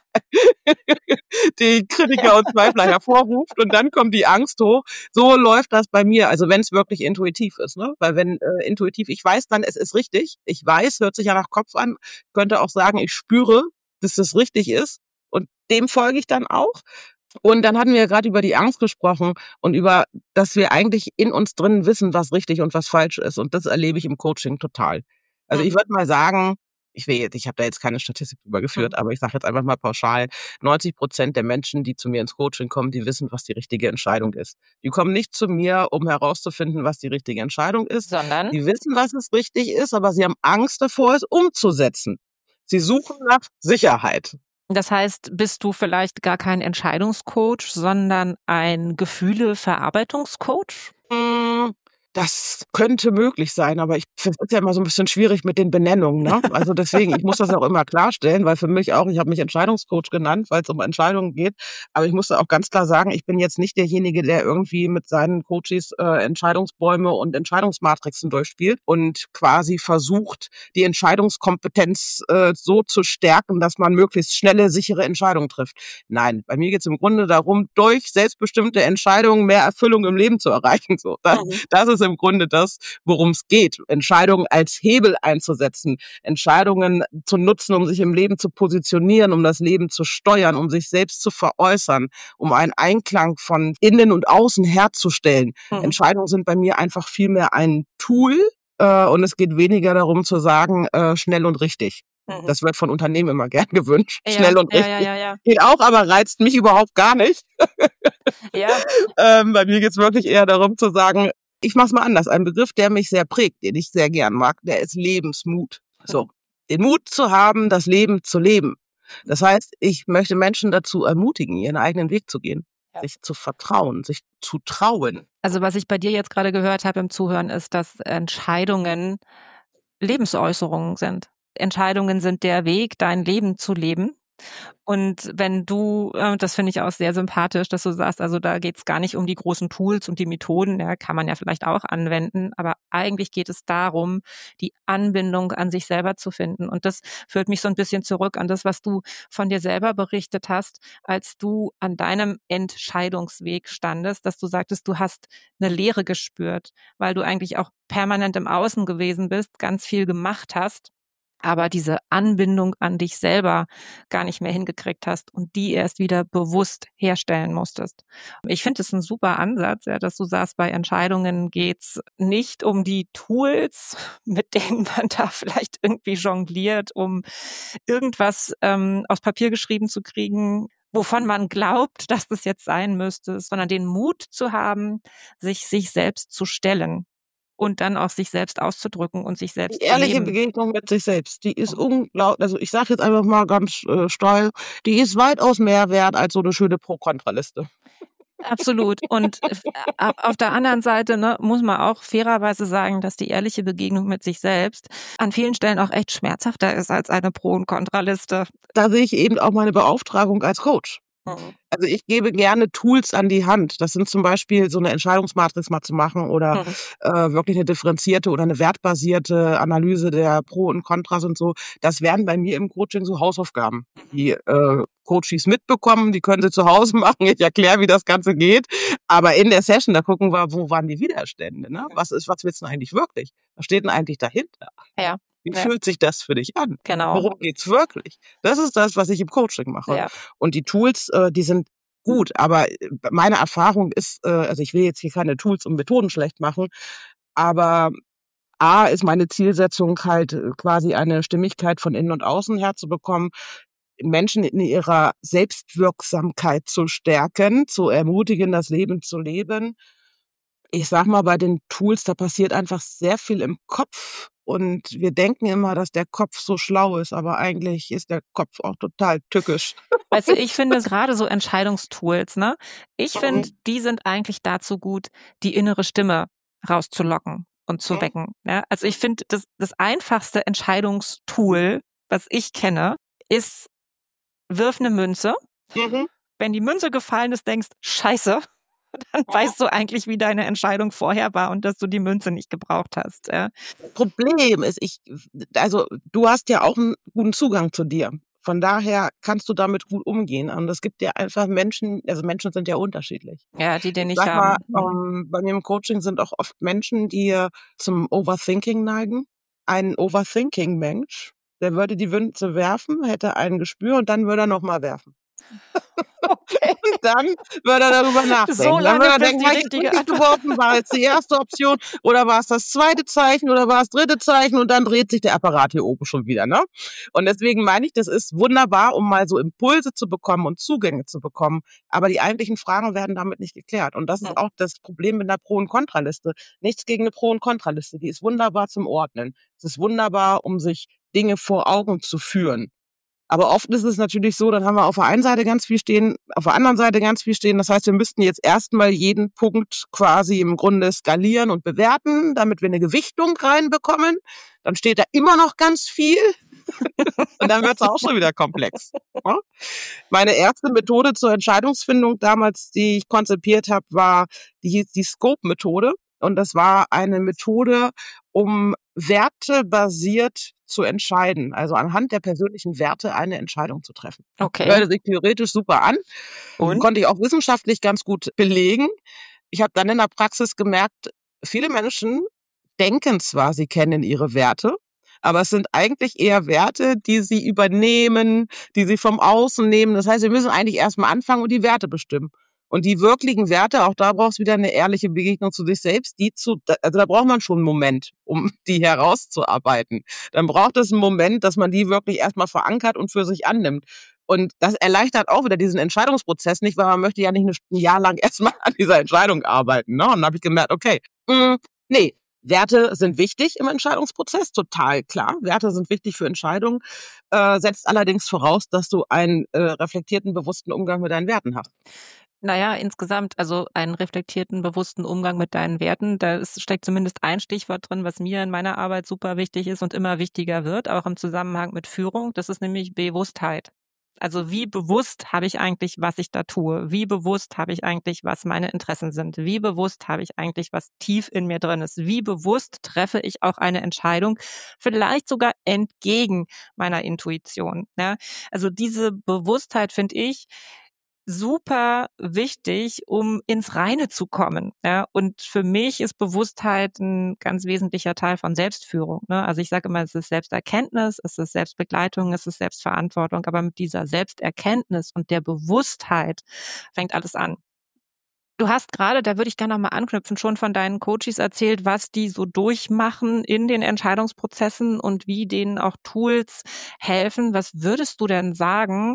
die Kritiker und Zweifler hervorruft und dann kommt die Angst hoch. So läuft das bei mir, also wenn es wirklich intuitiv ist. Ne? Weil wenn äh, intuitiv, ich weiß dann, es ist richtig. Ich weiß, hört sich ja nach Kopf an, könnte auch sagen, ich spüre, dass das richtig ist und dem folge ich dann auch. Und dann hatten wir gerade über die Angst gesprochen und über, dass wir eigentlich in uns drin wissen, was richtig und was falsch ist. Und das erlebe ich im Coaching total. Also ich würde mal sagen, ich will jetzt, ich habe da jetzt keine Statistik drüber geführt, aber ich sage jetzt einfach mal pauschal, neunzig Prozent der Menschen, die zu mir ins Coaching kommen, die wissen, was die richtige Entscheidung ist. Die kommen nicht zu mir, um herauszufinden, was die richtige Entscheidung ist. Sondern? Die wissen, was es richtig ist, aber sie haben Angst davor, es umzusetzen. Sie suchen nach Sicherheit. Das heißt, bist du vielleicht gar kein Entscheidungscoach, sondern ein Gefühle-Verarbeitungscoach? Hm, Das könnte möglich sein, aber ich finde es ja immer so ein bisschen schwierig mit den Benennungen, ne? Also deswegen, ich muss das auch immer klarstellen, weil für mich auch, ich habe mich Entscheidungscoach genannt, weil es um Entscheidungen geht, aber ich muss da auch ganz klar sagen, ich bin jetzt nicht derjenige, der irgendwie mit seinen Coaches äh, Entscheidungsbäume und Entscheidungsmatrixen durchspielt und quasi versucht, die Entscheidungskompetenz äh, so zu stärken, dass man möglichst schnelle, sichere Entscheidungen trifft. Nein, bei mir geht es im Grunde darum, durch selbstbestimmte Entscheidungen mehr Erfüllung im Leben zu erreichen. So, das, das ist im Grunde das, worum es geht. Entscheidungen als Hebel einzusetzen, Entscheidungen zu nutzen, um sich im Leben zu positionieren, um das Leben zu steuern, um sich selbst zu veräußern, um einen Einklang von innen und außen herzustellen. Mhm. Entscheidungen sind bei mir einfach viel mehr ein Tool äh, und es geht weniger darum zu sagen, äh, schnell und richtig. Mhm. Das wird von Unternehmen immer gern gewünscht. Ja, schnell und richtig. Ja, ja, ja. Geht auch, aber reizt mich überhaupt gar nicht. Ja. ähm, bei mir geht es wirklich eher darum zu sagen, ich mach's mal anders. Ein Begriff, der mich sehr prägt, den ich sehr gern mag, der ist Lebensmut. So, den Mut zu haben, das Leben zu leben. Das heißt, ich möchte Menschen dazu ermutigen, ihren eigenen Weg zu gehen, ja. sich zu vertrauen, sich zu trauen. Also was ich bei dir jetzt gerade gehört habe im Zuhören, ist, dass Entscheidungen Lebensäußerungen sind. Entscheidungen sind der Weg, dein Leben zu leben. Und wenn du, äh, das finde ich auch sehr sympathisch, dass du sagst, also da geht es gar nicht um die großen Tools und die Methoden, ja, kann man ja vielleicht auch anwenden, aber eigentlich geht es darum, die Anbindung an sich selber zu finden. Und das führt mich so ein bisschen zurück an das, was du von dir selber berichtet hast, als du an deinem Entscheidungsweg standest, dass du sagtest, du hast eine Leere gespürt, weil du eigentlich auch permanent im Außen gewesen bist, ganz viel gemacht hast, aber diese Anbindung an dich selber gar nicht mehr hingekriegt hast und die erst wieder bewusst herstellen musstest. Ich finde es ein super Ansatz, ja, dass du sagst, bei Entscheidungen geht's nicht um die Tools, mit denen man da vielleicht irgendwie jongliert, um irgendwas ähm, aufs Papier geschrieben zu kriegen, wovon man glaubt, dass das jetzt sein müsste, sondern den Mut zu haben, sich sich selbst zu stellen. Und dann auch sich selbst auszudrücken und sich selbst die ehrliche zu leben. Begegnung mit sich selbst, die ist unglaublich, also ich sage jetzt einfach mal ganz äh, steil, die ist weitaus mehr wert als so eine schöne Pro-Kontra-Liste. Absolut. Und auf der anderen Seite ne, muss man auch fairerweise sagen, dass die ehrliche Begegnung mit sich selbst an vielen Stellen auch echt schmerzhafter ist als eine Pro- und Kontraliste. Da sehe ich eben auch meine Beauftragung als Coach. Mhm. Also ich gebe gerne Tools an die Hand. Das sind zum Beispiel so eine Entscheidungsmatrix mal zu machen oder mhm. äh, wirklich eine differenzierte oder eine wertbasierte Analyse der Pro und Kontras und so. Das wären bei mir im Coaching so Hausaufgaben, die äh, Coaches mitbekommen. Die können sie zu Hause machen. Ich erkläre, wie das Ganze geht. Aber in der Session, da gucken wir, wo waren die Widerstände? Ne? Was ist, was willst du denn eigentlich wirklich? Was steht denn eigentlich dahinter? Ja. Wie ja. fühlt sich das für dich an? Genau. Worum geht's wirklich? Das ist das, was ich im Coaching mache. Ja. Und die Tools, äh, die sind gut, aber meine Erfahrung ist, äh, also ich will jetzt hier keine Tools und Methoden schlecht machen, aber A ist meine Zielsetzung halt quasi eine Stimmigkeit von innen und außen herzubekommen, Menschen in ihrer Selbstwirksamkeit zu stärken, zu ermutigen, das Leben zu leben. Ich sag mal, bei den Tools, da passiert einfach sehr viel im Kopf. Und wir denken immer, dass der Kopf so schlau ist, aber eigentlich ist der Kopf auch total tückisch. Weißt du, ich finde gerade so Entscheidungstools, ne? Ich finde, die sind eigentlich dazu gut, die innere Stimme rauszulocken und zu wecken. Ja? Also ich finde, das, das einfachste Entscheidungstool, was ich kenne, ist, wirf eine Münze. Mhm. Wenn die Münze gefallen ist, denkst, scheiße, dann weißt du eigentlich, wie deine Entscheidung vorher war und dass du die Münze nicht gebraucht hast. Ja. Problem ist, ich, also du hast ja auch einen guten Zugang zu dir. Von daher kannst du damit gut umgehen. Und es gibt ja einfach Menschen, also Menschen sind ja unterschiedlich. Ja, die den nicht Sag mal, haben. ähm, bei mir im Coaching sind auch oft Menschen, die zum Overthinking neigen. Ein Overthinking-Mensch, der würde die Münze werfen, hätte ein Gespür und dann würde er nochmal werfen. Okay. Und dann wird er darüber nachdenken. So Dann lange, wird er bis denken, die habe ich jetzt richtige richtig geworfen? War jetzt die erste Option oder war es das zweite Zeichen oder war es das dritte Zeichen? Und dann dreht sich der Apparat hier oben schon wieder, ne? Und deswegen meine ich, das ist wunderbar, um mal so Impulse zu bekommen und Zugänge zu bekommen. Aber die eigentlichen Fragen werden damit nicht geklärt. Und das ist auch das Problem mit einer Pro- und Kontraliste. Nichts gegen eine Pro- und Kontraliste. Die ist wunderbar zum Ordnen. Es ist wunderbar, um sich Dinge vor Augen zu führen. Aber oft ist es natürlich so, dann haben wir auf der einen Seite ganz viel stehen, auf der anderen Seite ganz viel stehen. Das heißt, wir müssten jetzt erstmal jeden Punkt quasi im Grunde skalieren und bewerten, damit wir eine Gewichtung reinbekommen. Dann steht da immer noch ganz viel. Und dann wird es auch schon wieder komplex. Ja? Meine erste Methode zur Entscheidungsfindung damals, die ich konzipiert habe, war, die hieß die Scope-Methode. Und das war eine Methode, um wertebasiert zu entscheiden, also anhand der persönlichen Werte eine Entscheidung zu treffen. Okay. Hörte sich theoretisch super an, Und? konnte ich auch wissenschaftlich ganz gut belegen. Ich habe dann in der Praxis gemerkt, viele Menschen denken zwar, sie kennen ihre Werte, aber es sind eigentlich eher Werte, die sie übernehmen, die sie vom Außen nehmen. Das heißt, wir müssen eigentlich erstmal anfangen und die Werte bestimmen. Und die wirklichen Werte, auch da braucht es wieder eine ehrliche Begegnung zu sich selbst, die zu, also da braucht man schon einen Moment, um die herauszuarbeiten. Dann braucht es einen Moment, dass man die wirklich erstmal verankert und für sich annimmt. Und das erleichtert auch wieder diesen Entscheidungsprozess nicht, weil man möchte ja nicht ein Jahr lang erstmal an dieser Entscheidung arbeiten. Ne? Und dann habe ich gemerkt, okay, mh, nee, Werte sind wichtig im Entscheidungsprozess, total klar. Werte sind wichtig für Entscheidungen, äh, setzt allerdings voraus, dass du einen äh, reflektierten, bewussten Umgang mit deinen Werten hast. Naja, insgesamt, also einen reflektierten, bewussten Umgang mit deinen Werten, da ist, steckt zumindest ein Stichwort drin, was mir in meiner Arbeit super wichtig ist und immer wichtiger wird, auch im Zusammenhang mit Führung. Das ist nämlich Bewusstheit. Also wie bewusst habe ich eigentlich, was ich da tue? Wie bewusst habe ich eigentlich, was meine Interessen sind? Wie bewusst habe ich eigentlich, was tief in mir drin ist? Wie bewusst treffe ich auch eine Entscheidung, vielleicht sogar entgegen meiner Intuition? Ja? Also diese Bewusstheit, finde ich, super wichtig, um ins Reine zu kommen. Ja, und für mich ist Bewusstheit ein ganz wesentlicher Teil von Selbstführung. Ne? Also ich sage immer, es ist Selbsterkenntnis, es ist Selbstbegleitung, es ist Selbstverantwortung. Aber mit dieser Selbsterkenntnis und der Bewusstheit fängt alles an. Du hast gerade, da würde ich gerne nochmal anknüpfen, schon von deinen Coaches erzählt, was die so durchmachen in den Entscheidungsprozessen und wie denen auch Tools helfen. Was würdest du denn sagen,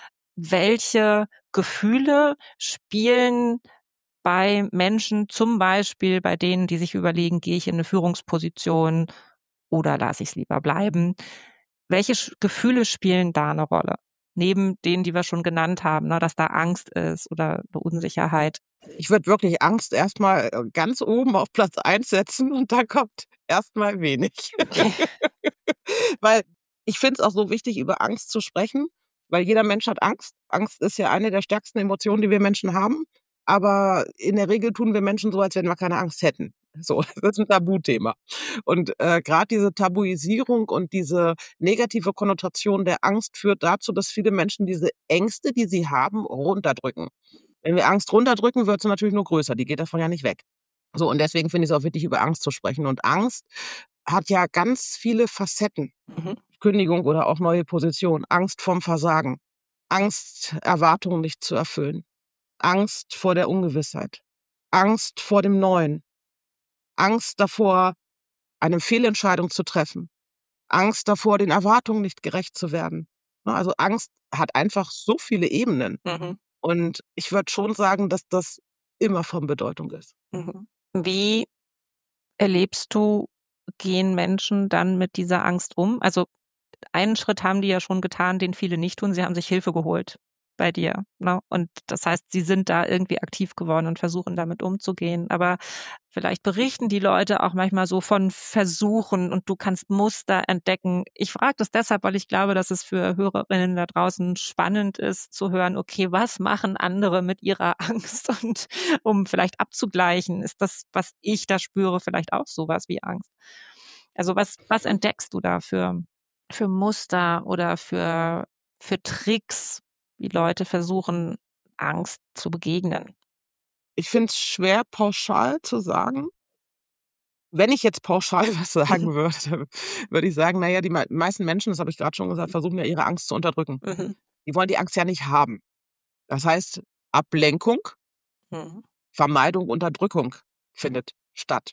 welche Gefühle spielen bei Menschen, zum Beispiel bei denen, die sich überlegen, gehe ich in eine Führungsposition oder lasse ich es lieber bleiben? Welche Gefühle spielen da eine Rolle? Neben denen, die wir schon genannt haben, ne, dass da Angst ist oder eine Unsicherheit. Ich würde wirklich Angst erstmal ganz oben auf Platz eins setzen und da kommt erstmal wenig. Okay. Weil ich finde es auch so wichtig, über Angst zu sprechen, weil jeder Mensch hat Angst. Angst ist ja eine der stärksten Emotionen, die wir Menschen haben. Aber in der Regel tun wir Menschen so, als wenn wir keine Angst hätten. So, das ist ein Tabuthema. Und äh, gerade diese Tabuisierung und diese negative Konnotation der Angst führt dazu, dass viele Menschen diese Ängste, die sie haben, runterdrücken. Wenn wir Angst runterdrücken, wird sie natürlich nur größer. Die geht davon ja nicht weg. So, und deswegen finde ich es auch wichtig, über Angst zu sprechen. Und Angst hat ja ganz viele Facetten. Mhm. Kündigung oder auch neue Position. Angst vorm Versagen. Angst, Erwartungen nicht zu erfüllen. Angst vor der Ungewissheit. Angst vor dem Neuen. Angst davor, eine Fehlentscheidung zu treffen. Angst davor, den Erwartungen nicht gerecht zu werden. Also Angst hat einfach so viele Ebenen. Mhm. Und ich würde schon sagen, dass das immer von Bedeutung ist. Mhm. Wie erlebst du, gehen Menschen dann mit dieser Angst um? Also einen Schritt haben die ja schon getan, den viele nicht tun. Sie haben sich Hilfe geholt bei dir. Ne? Und das heißt, sie sind da irgendwie aktiv geworden und versuchen damit umzugehen. Aber vielleicht berichten die Leute auch manchmal so von Versuchen und du kannst Muster entdecken. Ich frage das deshalb, weil ich glaube, dass es für Hörerinnen da draußen spannend ist zu hören, okay, was machen andere mit ihrer Angst? Und um vielleicht abzugleichen, ist das, was ich da spüre, vielleicht auch sowas wie Angst. Also was, was entdeckst du da für, für Muster oder für, für Tricks, wie Leute versuchen, Angst zu begegnen? Ich finde es schwer, pauschal zu sagen. Wenn ich jetzt pauschal was sagen würde, würde ich sagen, naja, die meisten Menschen, das habe ich gerade schon gesagt, versuchen ja ihre Angst zu unterdrücken. Mhm. Die wollen die Angst ja nicht haben. Das heißt, Ablenkung, Mhm. Vermeidung, Unterdrückung findet statt.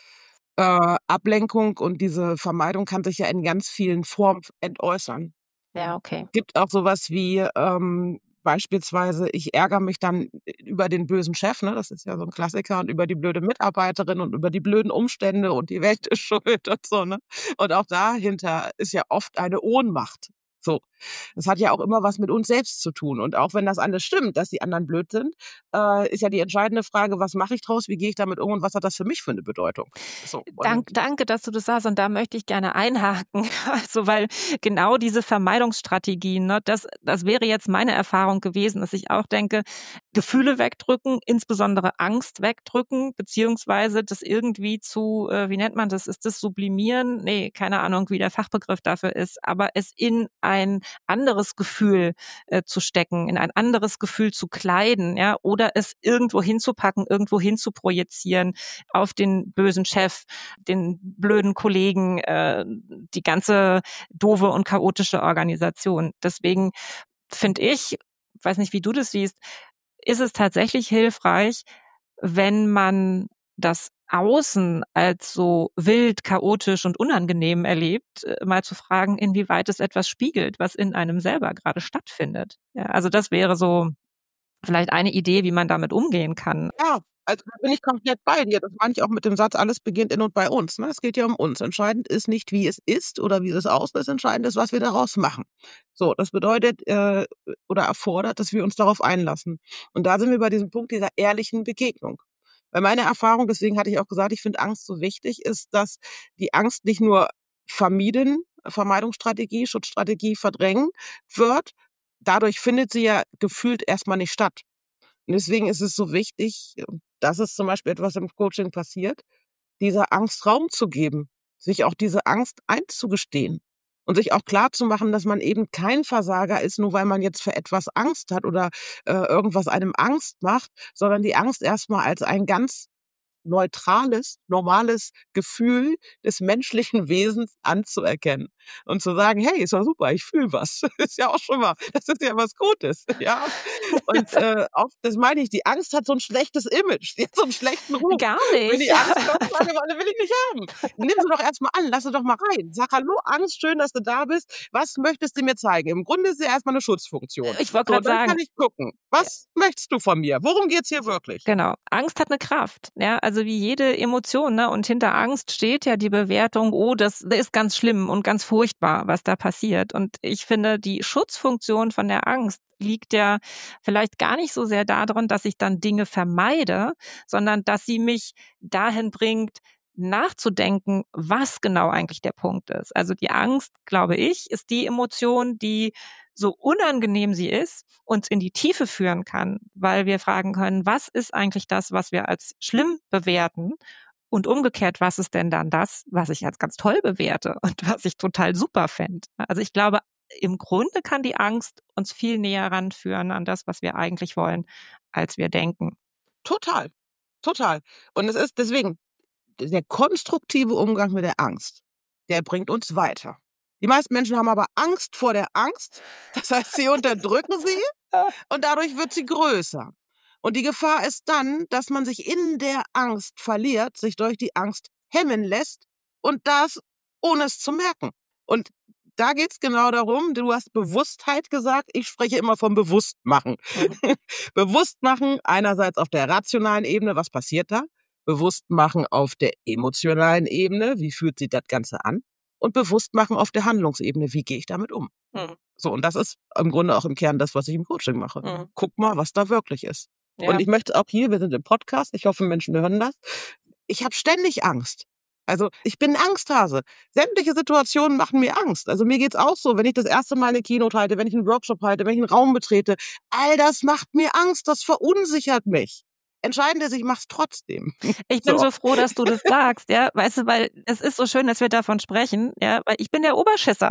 Äh, Ablenkung und diese Vermeidung kann sich ja in ganz vielen Formen entäußern. Ja, okay. Gibt auch sowas wie ähm, beispielsweise, ich ärgere mich dann über den bösen Chef, ne? Das ist ja so ein Klassiker, und über die blöde Mitarbeiterin und über die blöden Umstände und die Welt ist schuld und so, ne? Und auch dahinter ist ja oft eine Ohnmacht. So. Das hat ja auch immer was mit uns selbst zu tun. Und auch wenn das alles stimmt, dass die anderen blöd sind, äh, ist ja die entscheidende Frage, was mache ich draus, wie gehe ich damit um und was hat das für mich für eine Bedeutung? So. Dank, danke, dass du das sagst, und da möchte ich gerne einhaken. Also, weil genau diese Vermeidungsstrategien, ne, das, das wäre jetzt meine Erfahrung gewesen, dass ich auch denke, Gefühle wegdrücken, insbesondere Angst wegdrücken, beziehungsweise das irgendwie zu, äh, wie nennt man das, ist das sublimieren? Nee, keine Ahnung, wie der Fachbegriff dafür ist, aber es in ein anderes Gefühl äh, zu stecken, in ein anderes Gefühl zu kleiden, ja, oder es irgendwo hinzupacken, irgendwo hin zu projizieren, auf den bösen Chef, den blöden Kollegen, äh, die ganze doofe und chaotische Organisation. Deswegen finde ich, weiß nicht, wie du das siehst, ist es tatsächlich hilfreich, wenn man das Außen als so wild, chaotisch und unangenehm erlebt, äh, mal zu fragen, inwieweit es etwas spiegelt, was in einem selber gerade stattfindet. Ja, also das wäre so vielleicht eine Idee, wie man damit umgehen kann. Ja, also da bin ich komplett bei dir. Das meine ich auch mit dem Satz, alles beginnt in und bei uns. Ne? Es geht ja um uns. Entscheidend ist nicht, wie es ist oder wie es aussieht. Das Entscheidende ist, was wir daraus machen. So, das bedeutet äh, oder erfordert, dass wir uns darauf einlassen. Und da sind wir bei diesem Punkt dieser ehrlichen Begegnung. Weil meine Erfahrung, deswegen hatte ich auch gesagt, ich finde Angst so wichtig, ist, dass die Angst nicht nur vermieden, Vermeidungsstrategie, Schutzstrategie verdrängen wird. Dadurch findet sie ja gefühlt erstmal nicht statt. Und deswegen ist es so wichtig, das ist zum Beispiel etwas im Coaching passiert, dieser Angst Raum zu geben, sich auch diese Angst einzugestehen und sich auch klarzumachen, dass man eben kein Versager ist, nur weil man jetzt für etwas Angst hat oder äh, irgendwas einem Angst macht, sondern die Angst erstmal als ein ganz neutrales, normales Gefühl des menschlichen Wesens anzuerkennen und zu sagen, hey, ist doch super, ich fühle was. Ist ja auch schon mal, das ist ja was Gutes, ja. Und äh, auch, das meine ich, die Angst hat so ein schlechtes Image, die hat so einen schlechten Ruf. Gar Wenn nicht. die Angst kommt, Langeweile will ich nicht haben. Nimm sie doch erstmal an, lass sie doch mal rein. Sag, hallo Angst, schön, dass du da bist. Was möchtest du mir zeigen? Im Grunde ist sie erstmal eine Schutzfunktion. Ich wollte So, gerade dann sagen, kann ich gucken, was möchtest du von mir? Worum geht's hier wirklich? genau. Angst hat eine Kraft. Ja, also wie jede Emotion, ne? Und hinter Angst steht ja die Bewertung, oh, das, das ist ganz schlimm und ganz furchtbar, was da passiert. Und ich finde, die Schutzfunktion von der Angst liegt ja vielleicht gar nicht so sehr darin, dass ich dann Dinge vermeide, sondern dass sie mich dahin bringt, nachzudenken, was genau eigentlich der Punkt ist. Also die Angst, glaube ich, ist die Emotion, die so unangenehm sie ist, uns in die Tiefe führen kann, weil wir fragen können, was ist eigentlich das, was wir als schlimm bewerten? Und umgekehrt, was ist denn dann das, was ich als ganz toll bewerte und was ich total super fände? Also ich glaube, im Grunde kann die Angst uns viel näher ranführen an das, was wir eigentlich wollen, als wir denken. Total, total. Und es ist deswegen, der konstruktive Umgang mit der Angst, der bringt uns weiter. Die meisten Menschen haben aber Angst vor der Angst. Das heißt, sie unterdrücken sie und dadurch wird sie größer. Und die Gefahr ist dann, dass man sich in der Angst verliert, sich durch die Angst hemmen lässt und das ohne es zu merken. Und da geht es genau darum, du hast Bewusstheit gesagt, ich spreche immer vom Bewusstmachen. Mhm. Bewusstmachen einerseits auf der rationalen Ebene, was passiert da? Bewusstmachen auf der emotionalen Ebene, wie fühlt sich das Ganze an? Und Bewusstmachen auf der Handlungsebene, wie gehe ich damit um? Mhm. So, und das ist im Grunde auch im Kern das, was ich im Coaching mache. Mhm. Guck mal, was da wirklich ist. Ja. Und ich möchte auch hier, wir sind im Podcast, ich hoffe, Menschen hören das, ich habe ständig Angst. Also ich bin ein Angsthase. Sämtliche Situationen machen mir Angst. Also mir geht's auch so, wenn ich das erste Mal eine Keynote halte, wenn ich einen Workshop halte, wenn ich einen Raum betrete. All das macht mir Angst, das verunsichert mich. Entscheidend ist, ich mache es trotzdem. Ich bin so. so froh, dass du das sagst, ja, weißt du, weil es ist so schön, dass wir davon sprechen, ja, weil ich bin der Oberschisser.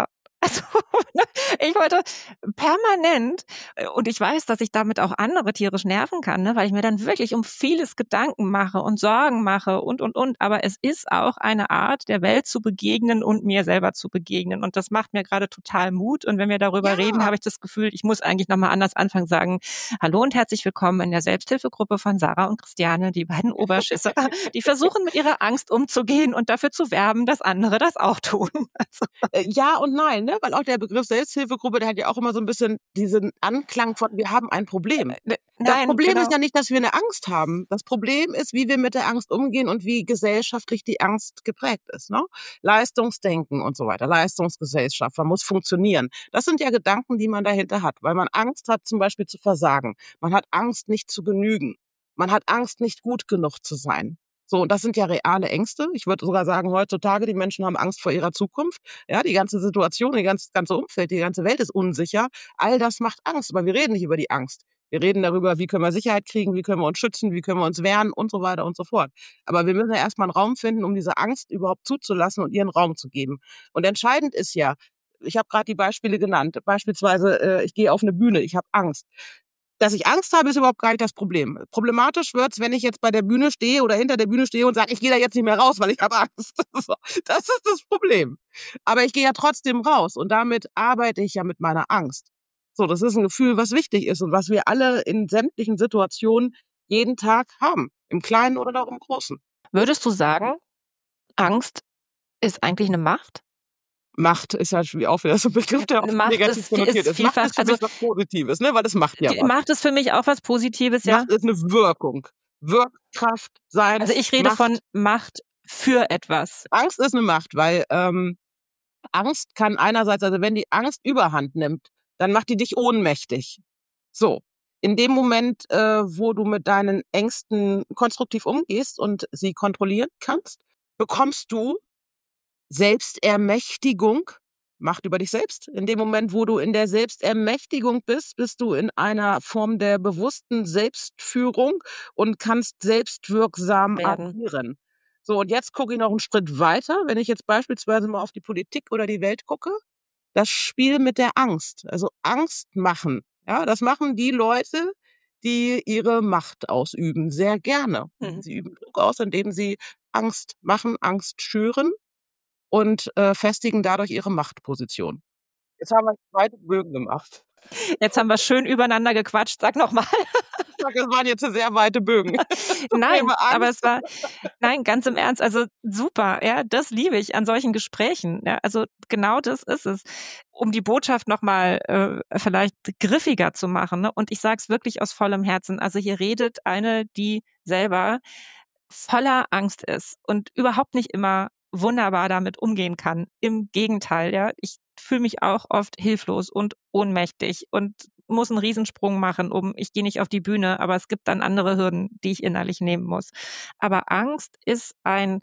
Also, ich wollte permanent, und ich weiß, dass ich damit auch andere tierisch nerven kann, ne, weil ich mir dann wirklich um vieles Gedanken mache und Sorgen mache und, und, und. Aber es ist auch eine Art, der Welt zu begegnen und mir selber zu begegnen. Und das macht mir gerade total Mut. Und wenn wir darüber Ja. reden, habe ich das Gefühl, ich muss eigentlich nochmal anders anfangen, sagen, hallo und herzlich willkommen in der Selbsthilfegruppe von Sarah und Christiane, die beiden Oberschisser, die versuchen, mit ihrer Angst umzugehen und dafür zu werben, dass andere das auch tun. Also, Äh, Ja und nein, ne? Weil auch der Begriff Selbsthilfegruppe, der hat ja auch immer so ein bisschen diesen Anklang von, wir haben ein Problem. ne, Das nein, Problem genau. ist ja nicht, dass wir eine Angst haben. Das Problem ist, wie wir mit der Angst umgehen und wie gesellschaftlich die Angst geprägt ist, ne? Leistungsdenken und so weiter, Leistungsgesellschaft, man muss funktionieren. Das sind ja Gedanken, die man dahinter hat, weil man Angst hat, zum Beispiel zu versagen. Man hat Angst, nicht zu genügen. Man hat Angst, nicht gut genug zu sein. So, und das sind ja reale Ängste. Ich würde sogar sagen, heutzutage, die Menschen haben Angst vor ihrer Zukunft. Ja, die ganze Situation, die ganze, ganze Umfeld, die ganze Welt ist unsicher. All das macht Angst, aber wir reden nicht über die Angst. Wir reden darüber, wie können wir Sicherheit kriegen, wie können wir uns schützen, wie können wir uns wehren und so weiter und so fort. Aber wir müssen ja erstmal einen Raum finden, um diese Angst überhaupt zuzulassen und ihren Raum zu geben. Und entscheidend ist ja, ich habe gerade die Beispiele genannt, beispielsweise, äh, ich gehe auf eine Bühne, ich habe Angst. Dass ich Angst habe, ist überhaupt gar nicht das Problem. Problematisch wird's, wenn ich jetzt bei der Bühne stehe oder hinter der Bühne stehe und sage, ich gehe da jetzt nicht mehr raus, weil ich habe Angst. So, das ist das Problem. Aber ich gehe ja trotzdem raus und damit arbeite ich ja mit meiner Angst. So, das ist ein Gefühl, was wichtig ist und was wir alle in sämtlichen Situationen jeden Tag haben, im Kleinen oder auch im Großen. Würdest du sagen, Angst ist eigentlich eine Macht? Macht ist halt wie auch wieder so ein Begriff, der auch Macht negativ ist- konnotiert ist ist. Macht vielfach- ist für also- mich was Positives, ne? Weil das macht ja Die was. Macht ist für mich auch was Positives, ja. Macht ist eine Wirkung. Wirkkraft, sein. Also ich rede Macht. von Macht für etwas. Angst ist eine Macht, weil ähm, Angst kann einerseits, also wenn die Angst Überhand nimmt, dann macht die dich ohnmächtig. So. In dem Moment, äh, wo du mit deinen Ängsten konstruktiv umgehst und sie kontrollieren kannst, bekommst du Selbstermächtigung, Macht über dich selbst. In dem Moment, wo du in der Selbstermächtigung bist, bist du in einer Form der bewussten Selbstführung und kannst selbstwirksam Werden. agieren. So, und jetzt gucke ich noch einen Schritt weiter. Wenn ich jetzt beispielsweise mal auf die Politik oder die Welt gucke, das Spiel mit der Angst, also Angst machen. Ja, das machen die Leute, die ihre Macht ausüben, sehr gerne. Mhm. Sie üben Druck aus, indem sie Angst machen, Angst schüren und äh, festigen dadurch ihre Machtposition. Jetzt haben wir zweite Bögen gemacht. Jetzt haben wir schön übereinander gequatscht. Sag noch mal. Das waren jetzt sehr weite Bögen. Nein, Thema Angst. aber es war, nein, ganz im Ernst, also super, ja, das liebe ich an solchen Gesprächen, ja, also genau das ist es, um die Botschaft nochmal äh, vielleicht griffiger zu machen, ne? Und ich sage es wirklich aus vollem Herzen, also hier redet eine, die selber voller Angst ist und überhaupt nicht immer wunderbar damit umgehen kann. Im Gegenteil, ja, ich fühle mich auch oft hilflos und ohnmächtig und muss einen Riesensprung machen, um, ich gehe nicht auf die Bühne, aber es gibt dann andere Hürden, die ich innerlich nehmen muss. Aber Angst ist ein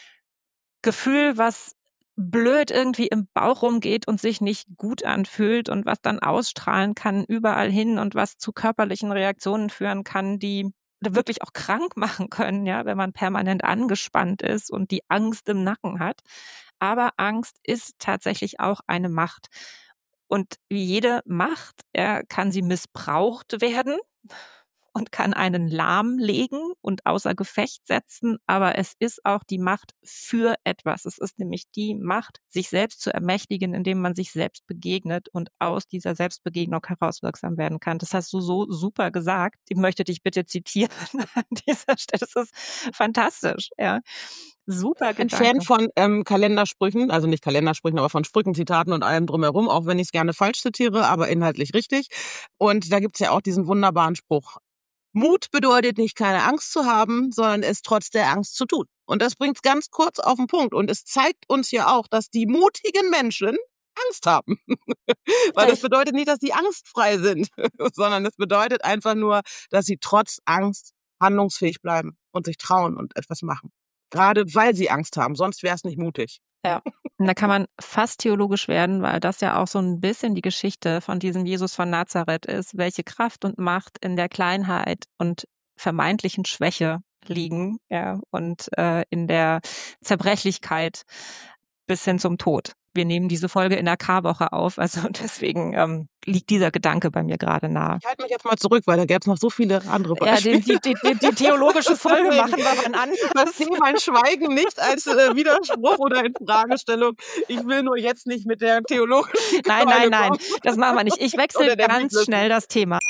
Gefühl, was blöd irgendwie im Bauch rumgeht und sich nicht gut anfühlt und was dann ausstrahlen kann überall hin und was zu körperlichen Reaktionen führen kann, die wirklich auch krank machen können, ja, wenn man permanent angespannt ist und die Angst im Nacken hat. Aber Angst ist tatsächlich auch eine Macht. Und wie jede Macht, ja, kann sie missbraucht werden und kann einen lahmlegen und außer Gefecht setzen, aber es ist auch die Macht für etwas. Es ist nämlich die Macht, sich selbst zu ermächtigen, indem man sich selbst begegnet und aus dieser Selbstbegegnung heraus wirksam werden kann. Das hast du so super gesagt. Ich möchte dich bitte zitieren an dieser Stelle. Das ist fantastisch, ja. Super Ein Gedanke. Fan von ähm, Kalendersprüchen, also nicht Kalendersprüchen, aber von Sprüchen, Zitaten und allem drumherum, auch wenn ich es gerne falsch zitiere, aber inhaltlich richtig. Und da gibt's ja auch diesen wunderbaren Spruch. Mut bedeutet nicht, keine Angst zu haben, sondern es trotz der Angst zu tun. Und das bringt's ganz kurz auf den Punkt. Und es zeigt uns ja auch, dass die mutigen Menschen Angst haben. Weil das bedeutet nicht, dass die angstfrei sind, sondern es bedeutet einfach nur, dass sie trotz Angst handlungsfähig bleiben und sich trauen und etwas machen. Gerade weil sie Angst haben, sonst wäre es nicht mutig. Ja, und da kann man fast theologisch werden, weil das ja auch so ein bisschen die Geschichte von diesem Jesus von Nazareth ist, welche Kraft und Macht in der Kleinheit und vermeintlichen Schwäche liegen, ja, und äh, in der Zerbrechlichkeit bis hin zum Tod. Wir nehmen diese Folge in der Karwoche auf, also deswegen ähm, liegt dieser Gedanke bei mir gerade nahe. Ich halte mich jetzt mal zurück, weil da gäbe es noch so viele andere Beispiele. Ja, die, die, die, die theologische Folge machen wir wann an. Ich sehe mein Schweigen nicht als äh, Widerspruch oder in Fragestellung. Ich will nur jetzt nicht mit der theologischen Nein, nein, nein, das machen wir nicht. Ich wechsle ganz Bibel. schnell das Thema.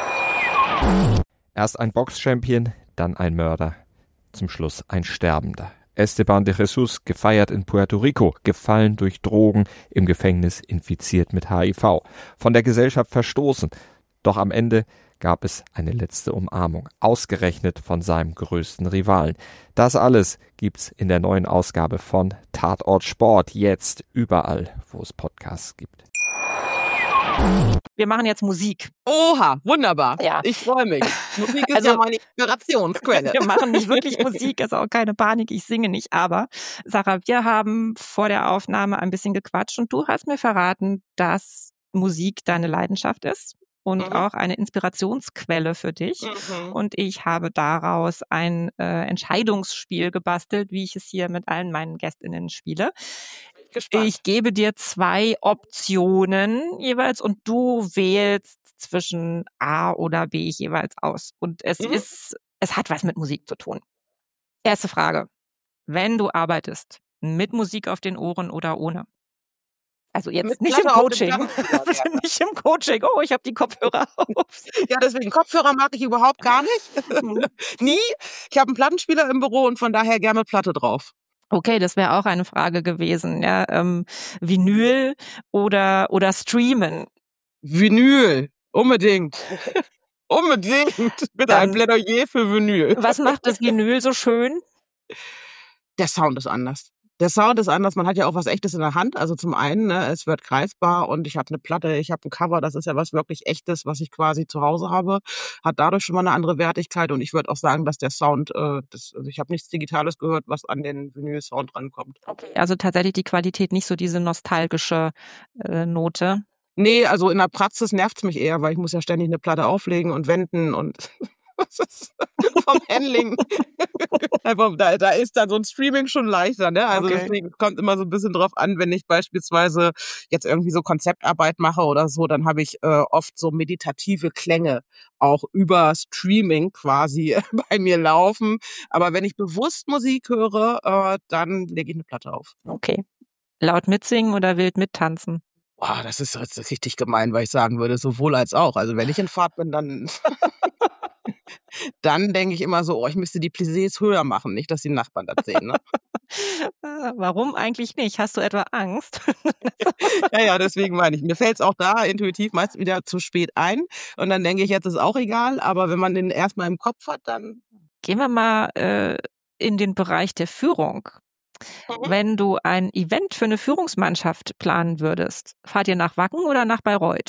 Erst ein Box-Champion, dann ein Mörder, zum Schluss ein Sterbender. Esteban de Jesus, gefeiert in Puerto Rico, gefallen durch Drogen, im Gefängnis infiziert mit H I V, von der Gesellschaft verstoßen. Doch am Ende gab es eine letzte Umarmung, ausgerechnet von seinem größten Rivalen. Das alles gibt's in der neuen Ausgabe von Tatort Sport, jetzt überall, wo es Podcasts gibt. Wir machen jetzt Musik. Oha, wunderbar. Ja. Ich freue mich. Musik ist Also- ja meine Inspirationsquelle. Wir machen nicht wirklich Musik, ist auch keine Panik, ich singe nicht. Aber Sarah, wir haben vor der Aufnahme ein bisschen gequatscht und du hast mir verraten, dass Musik deine Leidenschaft ist und Mhm. auch eine Inspirationsquelle für dich. Mhm. Und ich habe daraus ein äh, Entscheidungsspiel gebastelt, wie ich es hier mit allen meinen GästInnen spiele. Gespannt. Ich gebe dir zwei Optionen jeweils und du wählst zwischen A oder B jeweils aus. Und es Mhm. ist, es hat was mit Musik zu tun. Erste Frage. Wenn du arbeitest, mit Musik auf den Ohren oder ohne? Also jetzt Mit nicht im Platte auf dem Coaching. Plattenspieler, ja. Nicht im Coaching. Oh, ich habe die Kopfhörer auf. Ja, deswegen Kopfhörer mag ich überhaupt gar nicht. Nie. Ich habe einen Plattenspieler im Büro und von daher gerne Platte drauf. Okay, das wäre auch eine Frage gewesen. Ja, ähm, Vinyl oder, oder Streamen. Vinyl. Unbedingt. Unbedingt. Bitte Dann- ein Plädoyer für Vinyl. Was macht das Vinyl so schön? Der Sound ist anders. Der Sound ist anders. Man hat ja auch was Echtes in der Hand. Also zum einen, ne, es wird greifbar und ich habe eine Platte, ich habe ein Cover. Das ist ja was wirklich Echtes, was ich quasi zu Hause habe. Hat dadurch schon mal eine andere Wertigkeit. Und ich würde auch sagen, dass der Sound, äh, das, also ich habe nichts Digitales gehört, was an den Vinyl-Sound rankommt. Also tatsächlich die Qualität nicht so diese nostalgische äh, Note. Nee, also in der Praxis nervt's mich eher, weil ich muss ja ständig eine Platte auflegen und wenden und das ist vom Handling. Einfach, da, da ist dann so ein Streaming schon leichter, ne? Also Okay. deswegen kommt immer so ein bisschen drauf an, wenn ich beispielsweise jetzt irgendwie so Konzeptarbeit mache oder so, dann habe ich äh, oft so meditative Klänge auch über Streaming quasi bei mir laufen. Aber wenn ich bewusst Musik höre, äh, dann lege ich eine Platte auf. Okay. Laut mitsingen oder wild mittanzen? Boah, das ist jetzt richtig gemein, weil ich sagen würde, sowohl als auch. Also wenn ich in Fahrt bin, dann dann denke ich immer so, oh, ich müsste die Plissés höher machen, nicht, dass die Nachbarn das sehen. Ne? Äh, Warum eigentlich nicht? Hast du etwa Angst? Ja, ja, deswegen meine ich. Mir fällt es auch da intuitiv meist wieder zu spät ein. Und dann denke ich, jetzt ist auch egal. Aber wenn man den erstmal im Kopf hat, dann Gehen wir mal äh, in den Bereich der Führung. Mhm. Wenn du ein Event für eine Führungsmannschaft planen würdest, fahrt ihr nach Wacken oder nach Bayreuth?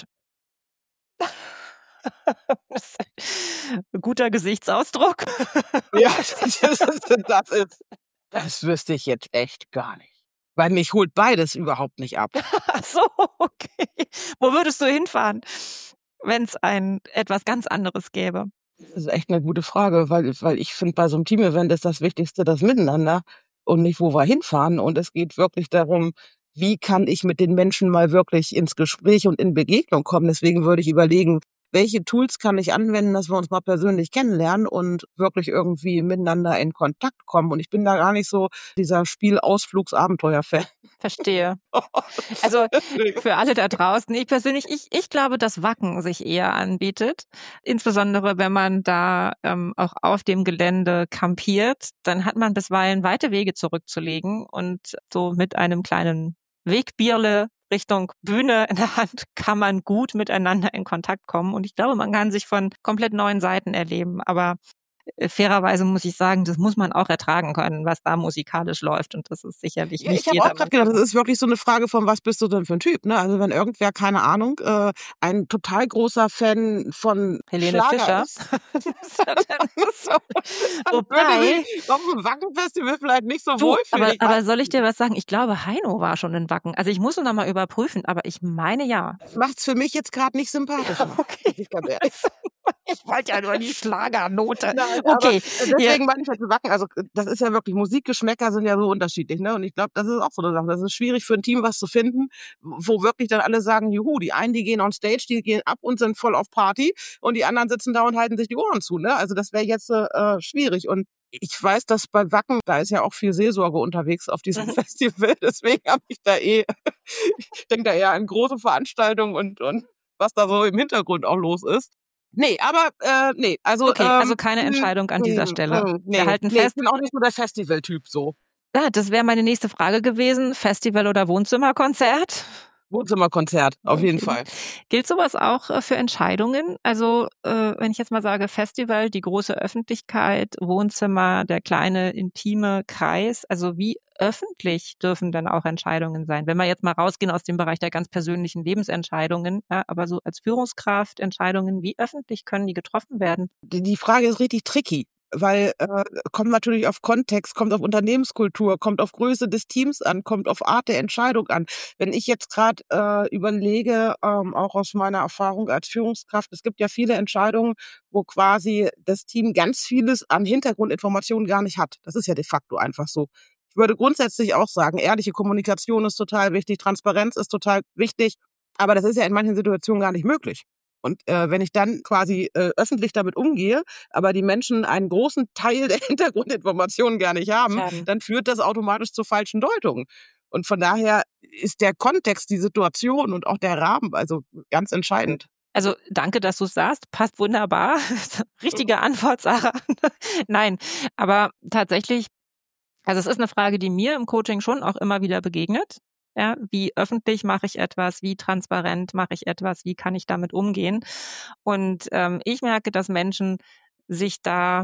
Das ist ein guter Gesichtsausdruck. ja, das ist, das ist, das wüsste ich jetzt echt gar nicht. Weil mich holt beides überhaupt nicht ab. Ach so, okay. Wo würdest du hinfahren, wenn es ein etwas ganz anderes gäbe? Das ist echt eine gute Frage, weil, weil ich finde, bei so einem Team-Event ist das Wichtigste das Miteinander und nicht, wo wir hinfahren. Und es geht wirklich darum, wie kann ich mit den Menschen mal wirklich ins Gespräch und in Begegnung kommen. Deswegen würde ich überlegen, welche Tools kann ich anwenden, dass wir uns mal persönlich kennenlernen und wirklich irgendwie miteinander in Kontakt kommen. Und ich bin da gar nicht so dieser Spiel-Ausflugs-Abenteuer-Fan. Verstehe. Also für alle da draußen, ich persönlich, ich, ich glaube, dass Wacken sich eher anbietet. Insbesondere, wenn man da ähm, auch auf dem Gelände campiert, dann hat man bisweilen weite Wege zurückzulegen und so mit einem kleinen Wegbierle Richtung Bühne in der Hand kann man gut miteinander in Kontakt kommen. Und ich glaube, man kann sich von komplett neuen Seiten erleben. Aber äh, fairerweise muss ich sagen, das muss man auch ertragen können, was da musikalisch läuft. Und das ist sicherlich Ja, nicht ich habe jeder. auch gerade gedacht, das ist wirklich so eine Frage von, was bist du denn für ein Typ? Ne? Also wenn irgendwer, keine Ahnung, äh, ein total großer Fan von Helene Schlager Fischer. ist, so, dann Wobei- würde sich auf dem Wacken-Festival vielleicht nicht so Du, wohlfühlen. aber, Ich aber weiß soll ich dir was sagen? Ich glaube, Heino war schon in Wacken. Also ich muss noch mal überprüfen, aber ich meine ja. Das macht's für mich jetzt gerade nicht sympathischer. Okay. muss ich ganz ehrlich sagen. Ich wollte ja nur die Schlagernote. Nein, okay. Aber deswegen meine ich halt zu Wacken, also das ist ja wirklich, Musikgeschmäcker sind ja so unterschiedlich, ne? Und ich glaube, das ist auch so eine Sache. Das ist schwierig für ein Team, was zu finden, wo wirklich dann alle sagen, juhu, die einen, die gehen on stage, die gehen ab und sind voll auf Party und die anderen sitzen da und halten sich die Ohren zu, ne? Also das wäre jetzt äh, schwierig. Und ich weiß, dass bei Wacken, da ist ja auch viel Seelsorge unterwegs auf diesem Mhm. Festival, deswegen habe ich da eh, ich denke da eher an große Veranstaltungen und, und was da so im Hintergrund auch los ist. Nee, aber äh, nee, also Okay, ähm, also keine Entscheidung an dieser mm, Stelle. mm, Wir nee, halten nee, ich fest. bin auch nicht so der Festivaltyp so. Ja, das wäre meine nächste Frage gewesen. Festival oder Wohnzimmerkonzert? Wohnzimmerkonzert, auf jeden Fall. Gilt sowas auch äh, für Entscheidungen? Also äh, wenn ich jetzt mal sage Festival, die große Öffentlichkeit, Wohnzimmer, der kleine intime Kreis, also wie öffentlich dürfen dann auch Entscheidungen sein? Wenn wir jetzt mal rausgehen aus dem Bereich der ganz persönlichen Lebensentscheidungen, ja, aber so als Führungskraft Entscheidungen, wie öffentlich können die getroffen werden? Die, die Frage ist richtig tricky, weil äh, kommt natürlich auf Kontext, kommt auf Unternehmenskultur, kommt auf Größe des Teams an, kommt auf Art der Entscheidung an. Wenn ich jetzt gerade äh, überlege, ähm, auch aus meiner Erfahrung als Führungskraft, es gibt ja viele Entscheidungen, wo quasi das Team ganz vieles an Hintergrundinformationen gar nicht hat. Das ist ja de facto einfach so. Ich würde grundsätzlich auch sagen, ehrliche Kommunikation ist total wichtig, Transparenz ist total wichtig, aber das ist ja in manchen Situationen gar nicht möglich. Und äh, wenn ich dann quasi äh, öffentlich damit umgehe, aber die Menschen einen großen Teil der Hintergrundinformationen gar nicht haben, Haben. dann führt das automatisch zu falschen Deutungen. Und von daher ist der Kontext, die Situation und auch der Rahmen also ganz entscheidend. Also danke, dass du es sagst. Passt wunderbar. Richtige Antwort, Sarah. Nein, aber tatsächlich, also es ist eine Frage, die mir im Coaching schon auch immer wieder begegnet. Ja, wie öffentlich mache ich etwas? Wie transparent mache ich etwas? Wie kann ich damit umgehen? Und ähm, ich merke, dass Menschen sich da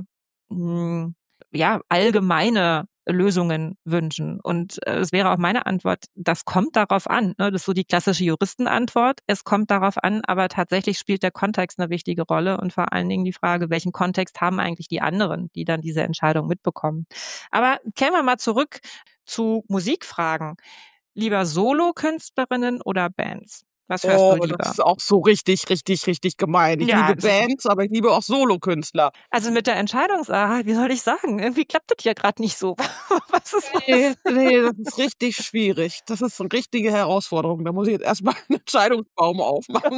mh, ja allgemeine Lösungen wünschen. Und äh, es wäre auch meine Antwort, das kommt darauf an. Ne? Das ist so die klassische Juristenantwort. Es kommt darauf an, aber tatsächlich spielt der Kontext eine wichtige Rolle und vor allen Dingen die Frage, welchen Kontext haben eigentlich die anderen, die dann diese Entscheidung mitbekommen. Aber kehren wir mal zurück zu Musikfragen. Lieber Solokünstlerinnen oder Bands? Was hörst Oh, du lieber? das ist auch so richtig, richtig, richtig gemein. Ich Ja, liebe das- Bands, aber ich liebe auch Solokünstler. Also mit der Entscheidungssache, wie soll ich sagen? Irgendwie klappt das ja gerade nicht so. Was ist Nee, nee, das ist richtig schwierig. Das ist eine richtige Herausforderung. Da muss ich jetzt erstmal einen Entscheidungsbaum aufmachen.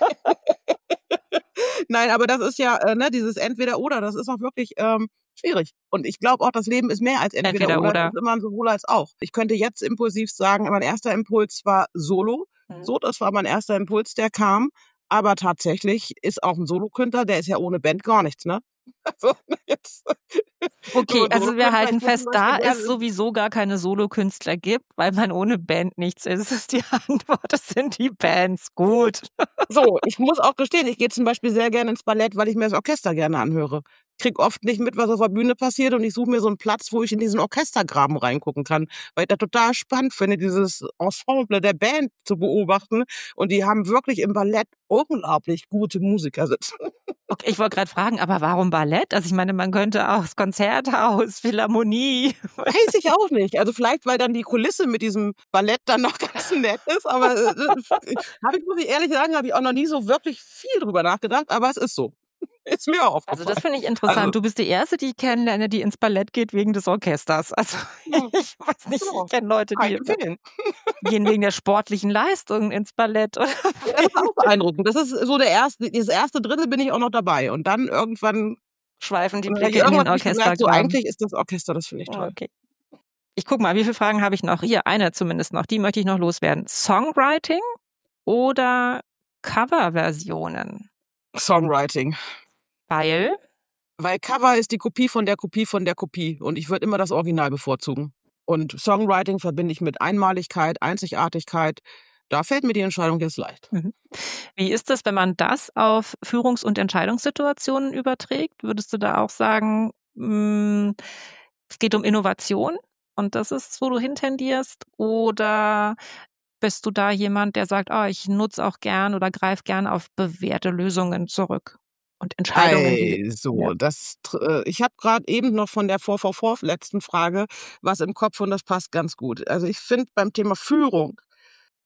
Nein, aber das ist ja, äh, ne, dieses Entweder-Oder, das ist auch wirklich ähm, schwierig. Und ich glaube auch, das Leben ist mehr als Entweder-Oder. Entweder-Oder. Das ist immer ein sowohl als auch. Ich könnte jetzt impulsiv sagen, mein erster Impuls war Solo. Mhm. So, das war mein erster Impuls, der kam. Aber tatsächlich ist auch ein Solokünstler, der ist ja ohne Band gar nichts, ne? Also, jetzt. Okay, So, also wir Solokünstler, halten ich muss fest, zum da Beispiel es gerne- sowieso gar keine Solokünstler gibt, weil man ohne Band nichts ist, ist die Antwort, das sind die Bands. Gut. So, ich muss auch gestehen, ich gehe zum Beispiel sehr gerne ins Ballett, weil ich mir das Orchester gerne anhöre. Ich krieg oft nicht mit, was auf der Bühne passiert und ich suche mir so einen Platz, wo ich in diesen Orchestergraben reingucken kann, weil ich das total spannend finde, dieses Ensemble der Band zu beobachten. Und die haben wirklich im Ballett unglaublich gute Musiker sitzen. Okay, ich wollte gerade fragen, aber warum Ballett? Also ich meine, man könnte auch das Konzerthaus, Philharmonie. Weiß ich auch nicht. Also vielleicht, weil dann die Kulisse mit diesem Ballett dann noch ganz nett ist. Aber äh, habe ich, muss ich ehrlich sagen, habe ich auch noch nie so wirklich viel drüber nachgedacht. Aber es ist so. Ist mir auch Also aufgefallen. das finde ich interessant. Also- du bist die Erste, die ich kennenlerne, die ins Ballett geht wegen des Orchesters. Also Ja. ich weiß nicht, Ja. ich kenne Leute, Kann die ich empfehlen. gehen wegen der sportlichen Leistung ins Ballett. Oder? Das ist auch beeindruckend. Das ist so der erste, das erste Drittel bin ich auch noch dabei. Und dann irgendwann, Schweifen die äh, Blicke in irgendwann den hab ich gemerkt, so Orchestergraben. eigentlich ist das Orchester, das finde ich toll. Okay. Ich guck mal, wie viele Fragen habe ich noch? Hier, eine zumindest noch. Die möchte ich noch loswerden. Songwriting oder Coverversionen? Songwriting. Weil, Weil Cover ist die Kopie von der Kopie von der Kopie. Und ich würde immer das Original bevorzugen. Und Songwriting verbinde ich mit Einmaligkeit, Einzigartigkeit. Da fällt mir die Entscheidung jetzt leicht. wie ist es, wenn man das auf Führungs- und Entscheidungssituationen überträgt? Würdest du da auch sagen, mh, es geht um Innovation und das ist, wo du hintendierst? Oder bist du da jemand, der sagt, oh, ich nutze auch gern oder greife gern auf bewährte Lösungen zurück und Entscheidungen? die- Also, Ja. das, tr- äh, ich habe gerade eben noch von der vier vier vier letzten Frage was im Kopf und das passt ganz gut. Also ich finde beim Thema Führung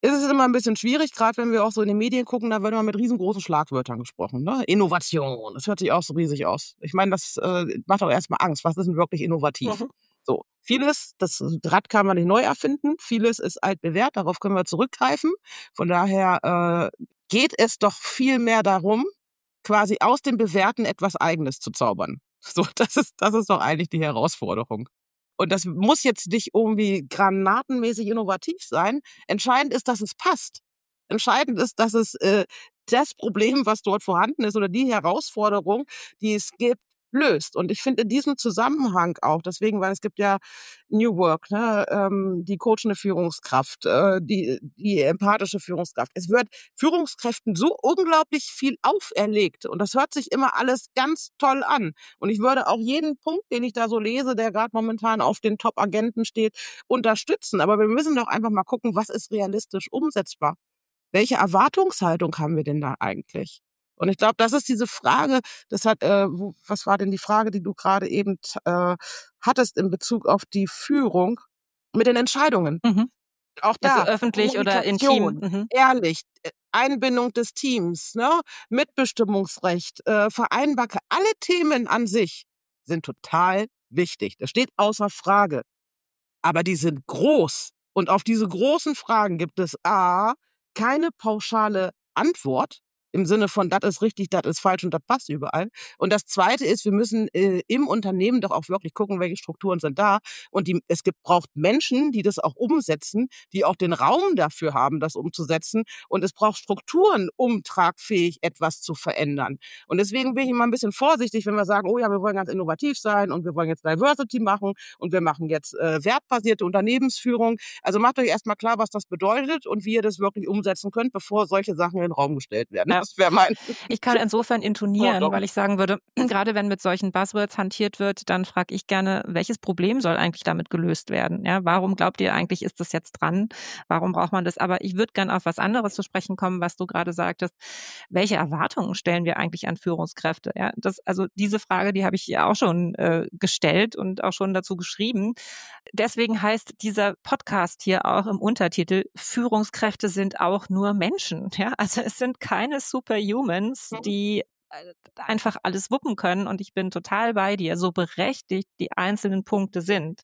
ist es immer ein bisschen schwierig, gerade wenn wir auch so in den Medien gucken, da wird immer mit riesengroßen Schlagwörtern gesprochen. Ne? Innovation, das hört sich auch so riesig aus. Ich meine, das äh, macht auch erstmal Angst. Was ist denn wirklich innovativ? Mhm. So, vieles, das Rad kann man nicht neu erfinden, vieles ist altbewährt, darauf können wir zurückgreifen. Von daher äh, geht es doch viel mehr darum, quasi aus dem Bewährten etwas Eigenes zu zaubern. So, das ist, das ist doch eigentlich die Herausforderung. Und das muss jetzt nicht irgendwie granatenmäßig innovativ sein. Entscheidend ist, dass es passt. Entscheidend ist, dass es äh, das Problem, was dort vorhanden ist oder die Herausforderung, die es gibt, löst. Und ich finde in diesem Zusammenhang auch, deswegen, weil es gibt ja New Work, ne, ähm, die coachende Führungskraft, äh, die, die empathische Führungskraft. Es wird Führungskräften so unglaublich viel auferlegt und das hört sich immer alles ganz toll an. Und ich würde auch jeden Punkt, den ich da so lese, der gerade momentan auf den Top-Agenten steht, unterstützen. Aber wir müssen doch einfach mal gucken, was ist realistisch umsetzbar? Welche Erwartungshaltung haben wir denn da eigentlich? Und ich glaube, das ist diese Frage, das hat, äh, was war denn die Frage, die du gerade eben äh, hattest in Bezug auf die Führung mit den Entscheidungen? Mhm. Auch da. Also öffentlich oder intim. Mhm. Ehrlich, Einbindung des Teams, ne? Mitbestimmungsrecht, äh, Vereinbarkeit, alle Themen an sich sind total wichtig. Das steht außer Frage. Aber die sind groß. Und auf diese großen Fragen gibt es A, keine pauschale Antwort, im Sinne von, das ist richtig, das ist falsch und das passt überall. Und das Zweite ist, wir müssen äh, im Unternehmen doch auch wirklich gucken, welche Strukturen sind da. Und die, es gibt, braucht Menschen, die das auch umsetzen, die auch den Raum dafür haben, das umzusetzen. Und es braucht Strukturen, um tragfähig etwas zu verändern. Und deswegen bin ich immer ein bisschen vorsichtig, wenn wir sagen, oh ja, wir wollen ganz innovativ sein und wir wollen jetzt Diversity machen und wir machen jetzt äh, wertbasierte Unternehmensführung. Also macht euch erstmal klar, was das bedeutet und wie ihr das wirklich umsetzen könnt, bevor solche Sachen in den Raum gestellt werden. Ja. Das wäre mein. Ich kann insofern intonieren, oh, weil ich sagen würde, gerade wenn mit solchen Buzzwords hantiert wird, dann frage ich gerne, welches Problem soll eigentlich damit gelöst werden? Ja, warum glaubt ihr eigentlich, ist das jetzt dran? Warum braucht man das? Aber ich würde gerne auf was anderes zu sprechen kommen, was du gerade sagtest. Welche Erwartungen stellen wir eigentlich an Führungskräfte? Ja, das, also diese Frage, die habe ich ja auch schon äh, gestellt und auch schon dazu geschrieben. Deswegen heißt dieser Podcast hier auch im Untertitel, Führungskräfte sind auch nur Menschen. Ja, also es sind keine Superhumans, die einfach alles wuppen können. Und ich bin total bei dir, so berechtigt die einzelnen Punkte sind.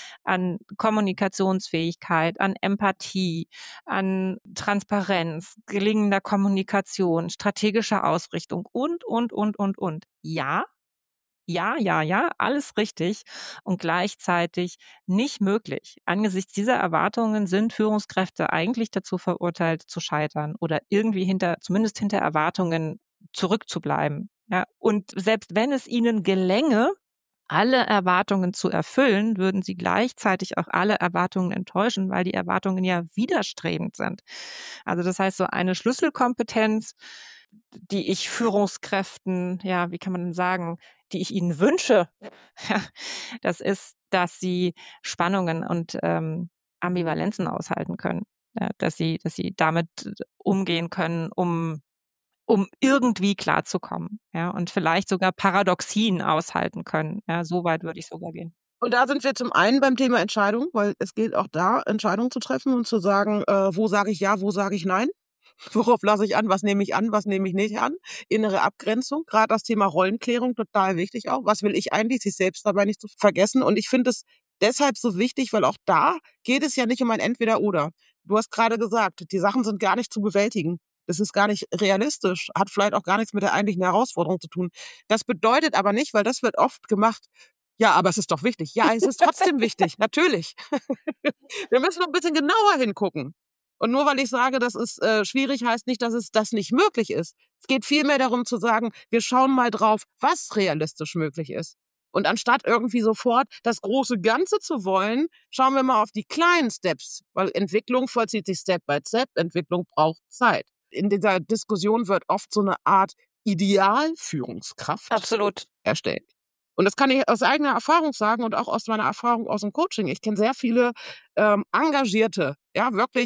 An Kommunikationsfähigkeit, an Empathie, an Transparenz, gelingender Kommunikation, strategischer Ausrichtung und, und, und, und, und. Ja, Ja, ja, ja, alles richtig und gleichzeitig nicht möglich. Angesichts dieser Erwartungen sind Führungskräfte eigentlich dazu verurteilt, zu scheitern oder irgendwie hinter, zumindest hinter Erwartungen zurückzubleiben. Ja, und selbst wenn es ihnen gelänge, alle Erwartungen zu erfüllen, würden sie gleichzeitig auch alle Erwartungen enttäuschen, weil die Erwartungen ja widerstrebend sind. Also das heißt, so eine Schlüsselkompetenz, die ich Führungskräften, ja, wie kann man denn sagen, die ich ihnen wünsche, ja, das ist, dass sie Spannungen und ähm, Ambivalenzen aushalten können, ja, dass sie, dass sie damit umgehen können, um um irgendwie klarzukommen, ja, und vielleicht sogar Paradoxien aushalten können. Ja, so weit würde ich sogar gehen. Und da sind wir zum einen beim Thema Entscheidung, weil es gilt auch da, Entscheidungen zu treffen und zu sagen, äh, wo sage ich ja, wo sage ich nein? Worauf lasse ich an, was nehme ich an, was nehme ich nicht an? Innere Abgrenzung, gerade das Thema Rollenklärung, total wichtig auch. Was will ich eigentlich, sich selbst dabei nicht zu vergessen? Und ich finde es deshalb so wichtig, weil auch da geht es ja nicht um ein Entweder-Oder. Du hast gerade gesagt, die Sachen sind gar nicht zu bewältigen. Das ist gar nicht realistisch, hat vielleicht auch gar nichts mit der eigentlichen Herausforderung zu tun. Das bedeutet aber nicht, weil das wird oft gemacht, ja, aber es ist doch wichtig. Ja, es ist trotzdem wichtig, natürlich. Wir müssen noch ein bisschen genauer hingucken. Und nur weil ich sage, das ist äh, schwierig, heißt nicht, dass es das nicht möglich ist. Es geht vielmehr darum zu sagen, wir schauen mal drauf, was realistisch möglich ist. Und anstatt irgendwie sofort das große Ganze zu wollen, schauen wir mal auf die kleinen Steps, weil Entwicklung vollzieht sich Step by Step, Entwicklung braucht Zeit. In dieser Diskussion wird oft so eine Art Idealführungskraft Absolut erstellt. Und das kann ich aus eigener Erfahrung sagen und auch aus meiner Erfahrung aus dem Coaching. Ich kenne sehr viele ähm, engagierte, ja, wirklich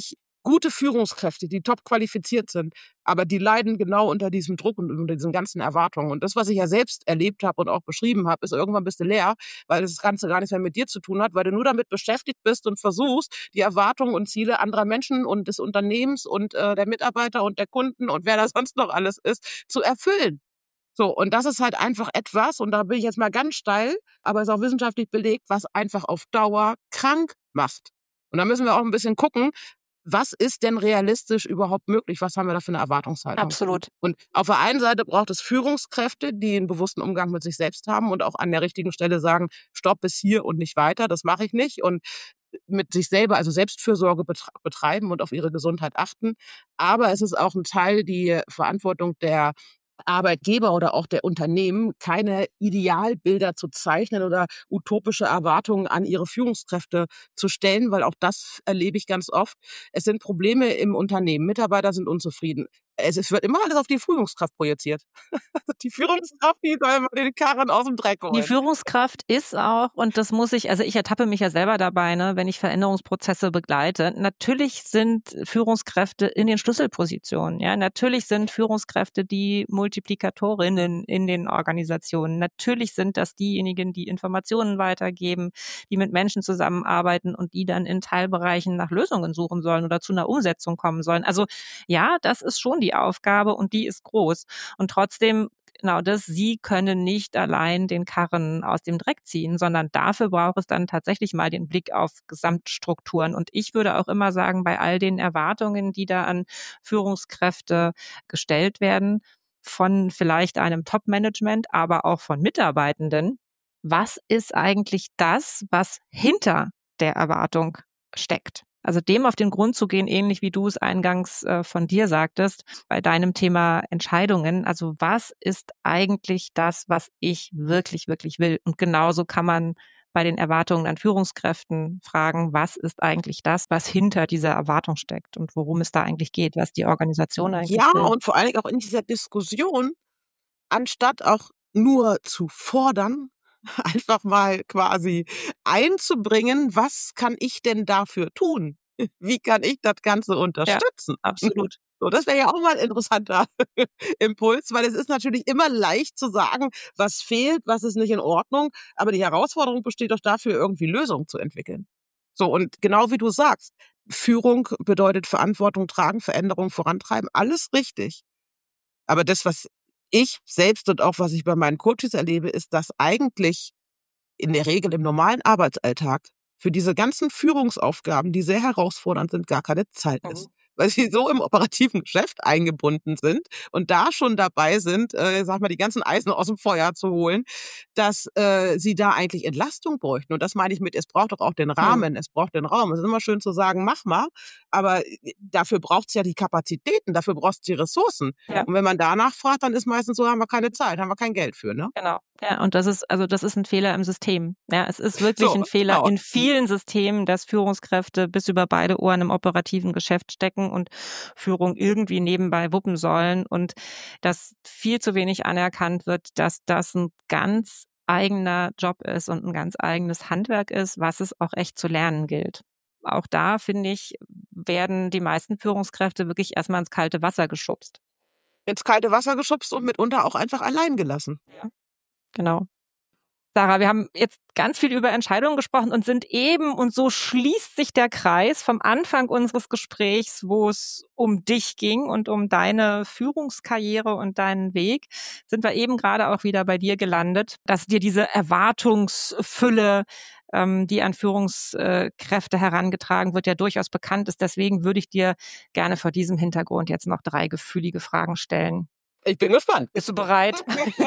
gute Führungskräfte, die top qualifiziert sind, aber die leiden genau unter diesem Druck und unter diesen ganzen Erwartungen. Und das, was ich ja selbst erlebt habe und auch beschrieben habe, ist, irgendwann bist du leer, weil das Ganze gar nichts mehr mit dir zu tun hat, weil du nur damit beschäftigt bist und versuchst, die Erwartungen und Ziele anderer Menschen und des Unternehmens und äh, der Mitarbeiter und der Kunden und wer da sonst noch alles ist, zu erfüllen. So, und das ist halt einfach etwas, und da bin ich jetzt mal ganz steil, aber es ist auch wissenschaftlich belegt, was einfach auf Dauer krank macht. Und da müssen wir auch ein bisschen gucken, was ist denn realistisch überhaupt möglich? Was haben wir da für eine Erwartungshaltung? Absolut. Und auf der einen Seite braucht es Führungskräfte, die einen bewussten Umgang mit sich selbst haben und auch an der richtigen Stelle sagen, stopp bis hier und nicht weiter, das mache ich nicht. Und mit sich selber, also Selbstfürsorge betreiben und auf ihre Gesundheit achten. Aber es ist auch ein Teil, die Verantwortung der Arbeitgeber oder auch der Unternehmen, keine Idealbilder zu zeichnen oder utopische Erwartungen an ihre Führungskräfte zu stellen, weil auch das erlebe ich ganz oft. Es sind Probleme im Unternehmen, Mitarbeiter sind unzufrieden. Es, es wird immer alles auf die Führungskraft projiziert. Die Führungskraft, die soll mal den Karren aus dem Dreck holen. Die Führungskraft ist auch, und das muss ich, also ich ertappe mich ja selber dabei, ne, wenn ich Veränderungsprozesse begleite. Natürlich sind Führungskräfte in den Schlüsselpositionen. Ja, natürlich sind Führungskräfte die Multiplikatorinnen in den Organisationen. Natürlich sind das diejenigen, die Informationen weitergeben, die mit Menschen zusammenarbeiten und die dann in Teilbereichen nach Lösungen suchen sollen oder zu einer Umsetzung kommen sollen. Also ja, das ist schon die Aufgabe und die ist groß. Und trotzdem, genau das, sie können nicht allein den Karren aus dem Dreck ziehen, sondern dafür braucht es dann tatsächlich mal den Blick auf Gesamtstrukturen. Und ich würde auch immer sagen, bei all den Erwartungen, die da an Führungskräfte gestellt werden, von vielleicht einem Top-Management, aber auch von Mitarbeitenden, was ist eigentlich das, was hinter der Erwartung steckt? Also dem auf den Grund zu gehen, ähnlich wie du es eingangs äh, von dir sagtest, bei deinem Thema Entscheidungen. Also was ist eigentlich das, was ich wirklich, wirklich will? Und genauso kann man bei den Erwartungen an Führungskräften fragen, was ist eigentlich das, was hinter dieser Erwartung steckt und worum es da eigentlich geht, was die Organisation eigentlich ja, will. Ja, und vor allen Dingen auch in dieser Diskussion, anstatt auch nur zu fordern, einfach mal quasi einzubringen, was kann ich denn dafür tun? Wie kann ich das Ganze unterstützen? Ja, absolut. So, das wäre ja auch mal ein interessanter Impuls, weil es ist natürlich immer leicht zu sagen, was fehlt, was ist nicht in Ordnung, aber die Herausforderung besteht doch dafür, irgendwie Lösungen zu entwickeln. So, und genau wie du sagst, Führung bedeutet Verantwortung tragen, Veränderung vorantreiben, alles richtig. Aber das, was ich selbst und auch was ich bei meinen Coaches erlebe, ist, dass eigentlich in der Regel im normalen Arbeitsalltag für diese ganzen Führungsaufgaben, die sehr herausfordernd sind, gar keine Zeit ist. Mhm. Weil sie so im operativen Geschäft eingebunden sind und da schon dabei sind, äh, sag mal, die ganzen Eisen aus dem Feuer zu holen, dass äh, sie da eigentlich Entlastung bräuchten. Und das meine ich mit, es braucht doch auch den Rahmen, mhm. es braucht den Raum. Es ist immer schön zu sagen, mach mal, aber dafür braucht es ja die Kapazitäten, dafür braucht es die Ressourcen. Ja. Und wenn man danach fragt, dann ist meistens so, haben wir keine Zeit, haben wir kein Geld für, ne? Genau. Ja, und das ist, also das ist ein Fehler im System. Ja, es ist wirklich so, ein Fehler genau. in vielen Systemen, dass Führungskräfte bis über beide Ohren im operativen Geschäft stecken und Führung irgendwie nebenbei wuppen sollen und dass viel zu wenig anerkannt wird, dass das ein ganz eigener Job ist und ein ganz eigenes Handwerk ist, was es auch echt zu lernen gilt. Auch da, finde ich, werden die meisten Führungskräfte wirklich erstmal ins kalte Wasser geschubst. Ins kalte Wasser geschubst und mitunter auch einfach allein gelassen. Ja, genau. Sarah, wir haben jetzt ganz viel über Entscheidungen gesprochen und sind eben, und so schließt sich der Kreis vom Anfang unseres Gesprächs, wo es um dich ging und um deine Führungskarriere und deinen Weg, sind wir eben gerade auch wieder bei dir gelandet, dass dir diese Erwartungsfülle, ähm, die an Führungskräfte herangetragen wird, ja durchaus bekannt ist. Deswegen würde ich dir gerne vor diesem Hintergrund jetzt noch drei gefühlige Fragen stellen. Ich bin gespannt. Bist du bereit?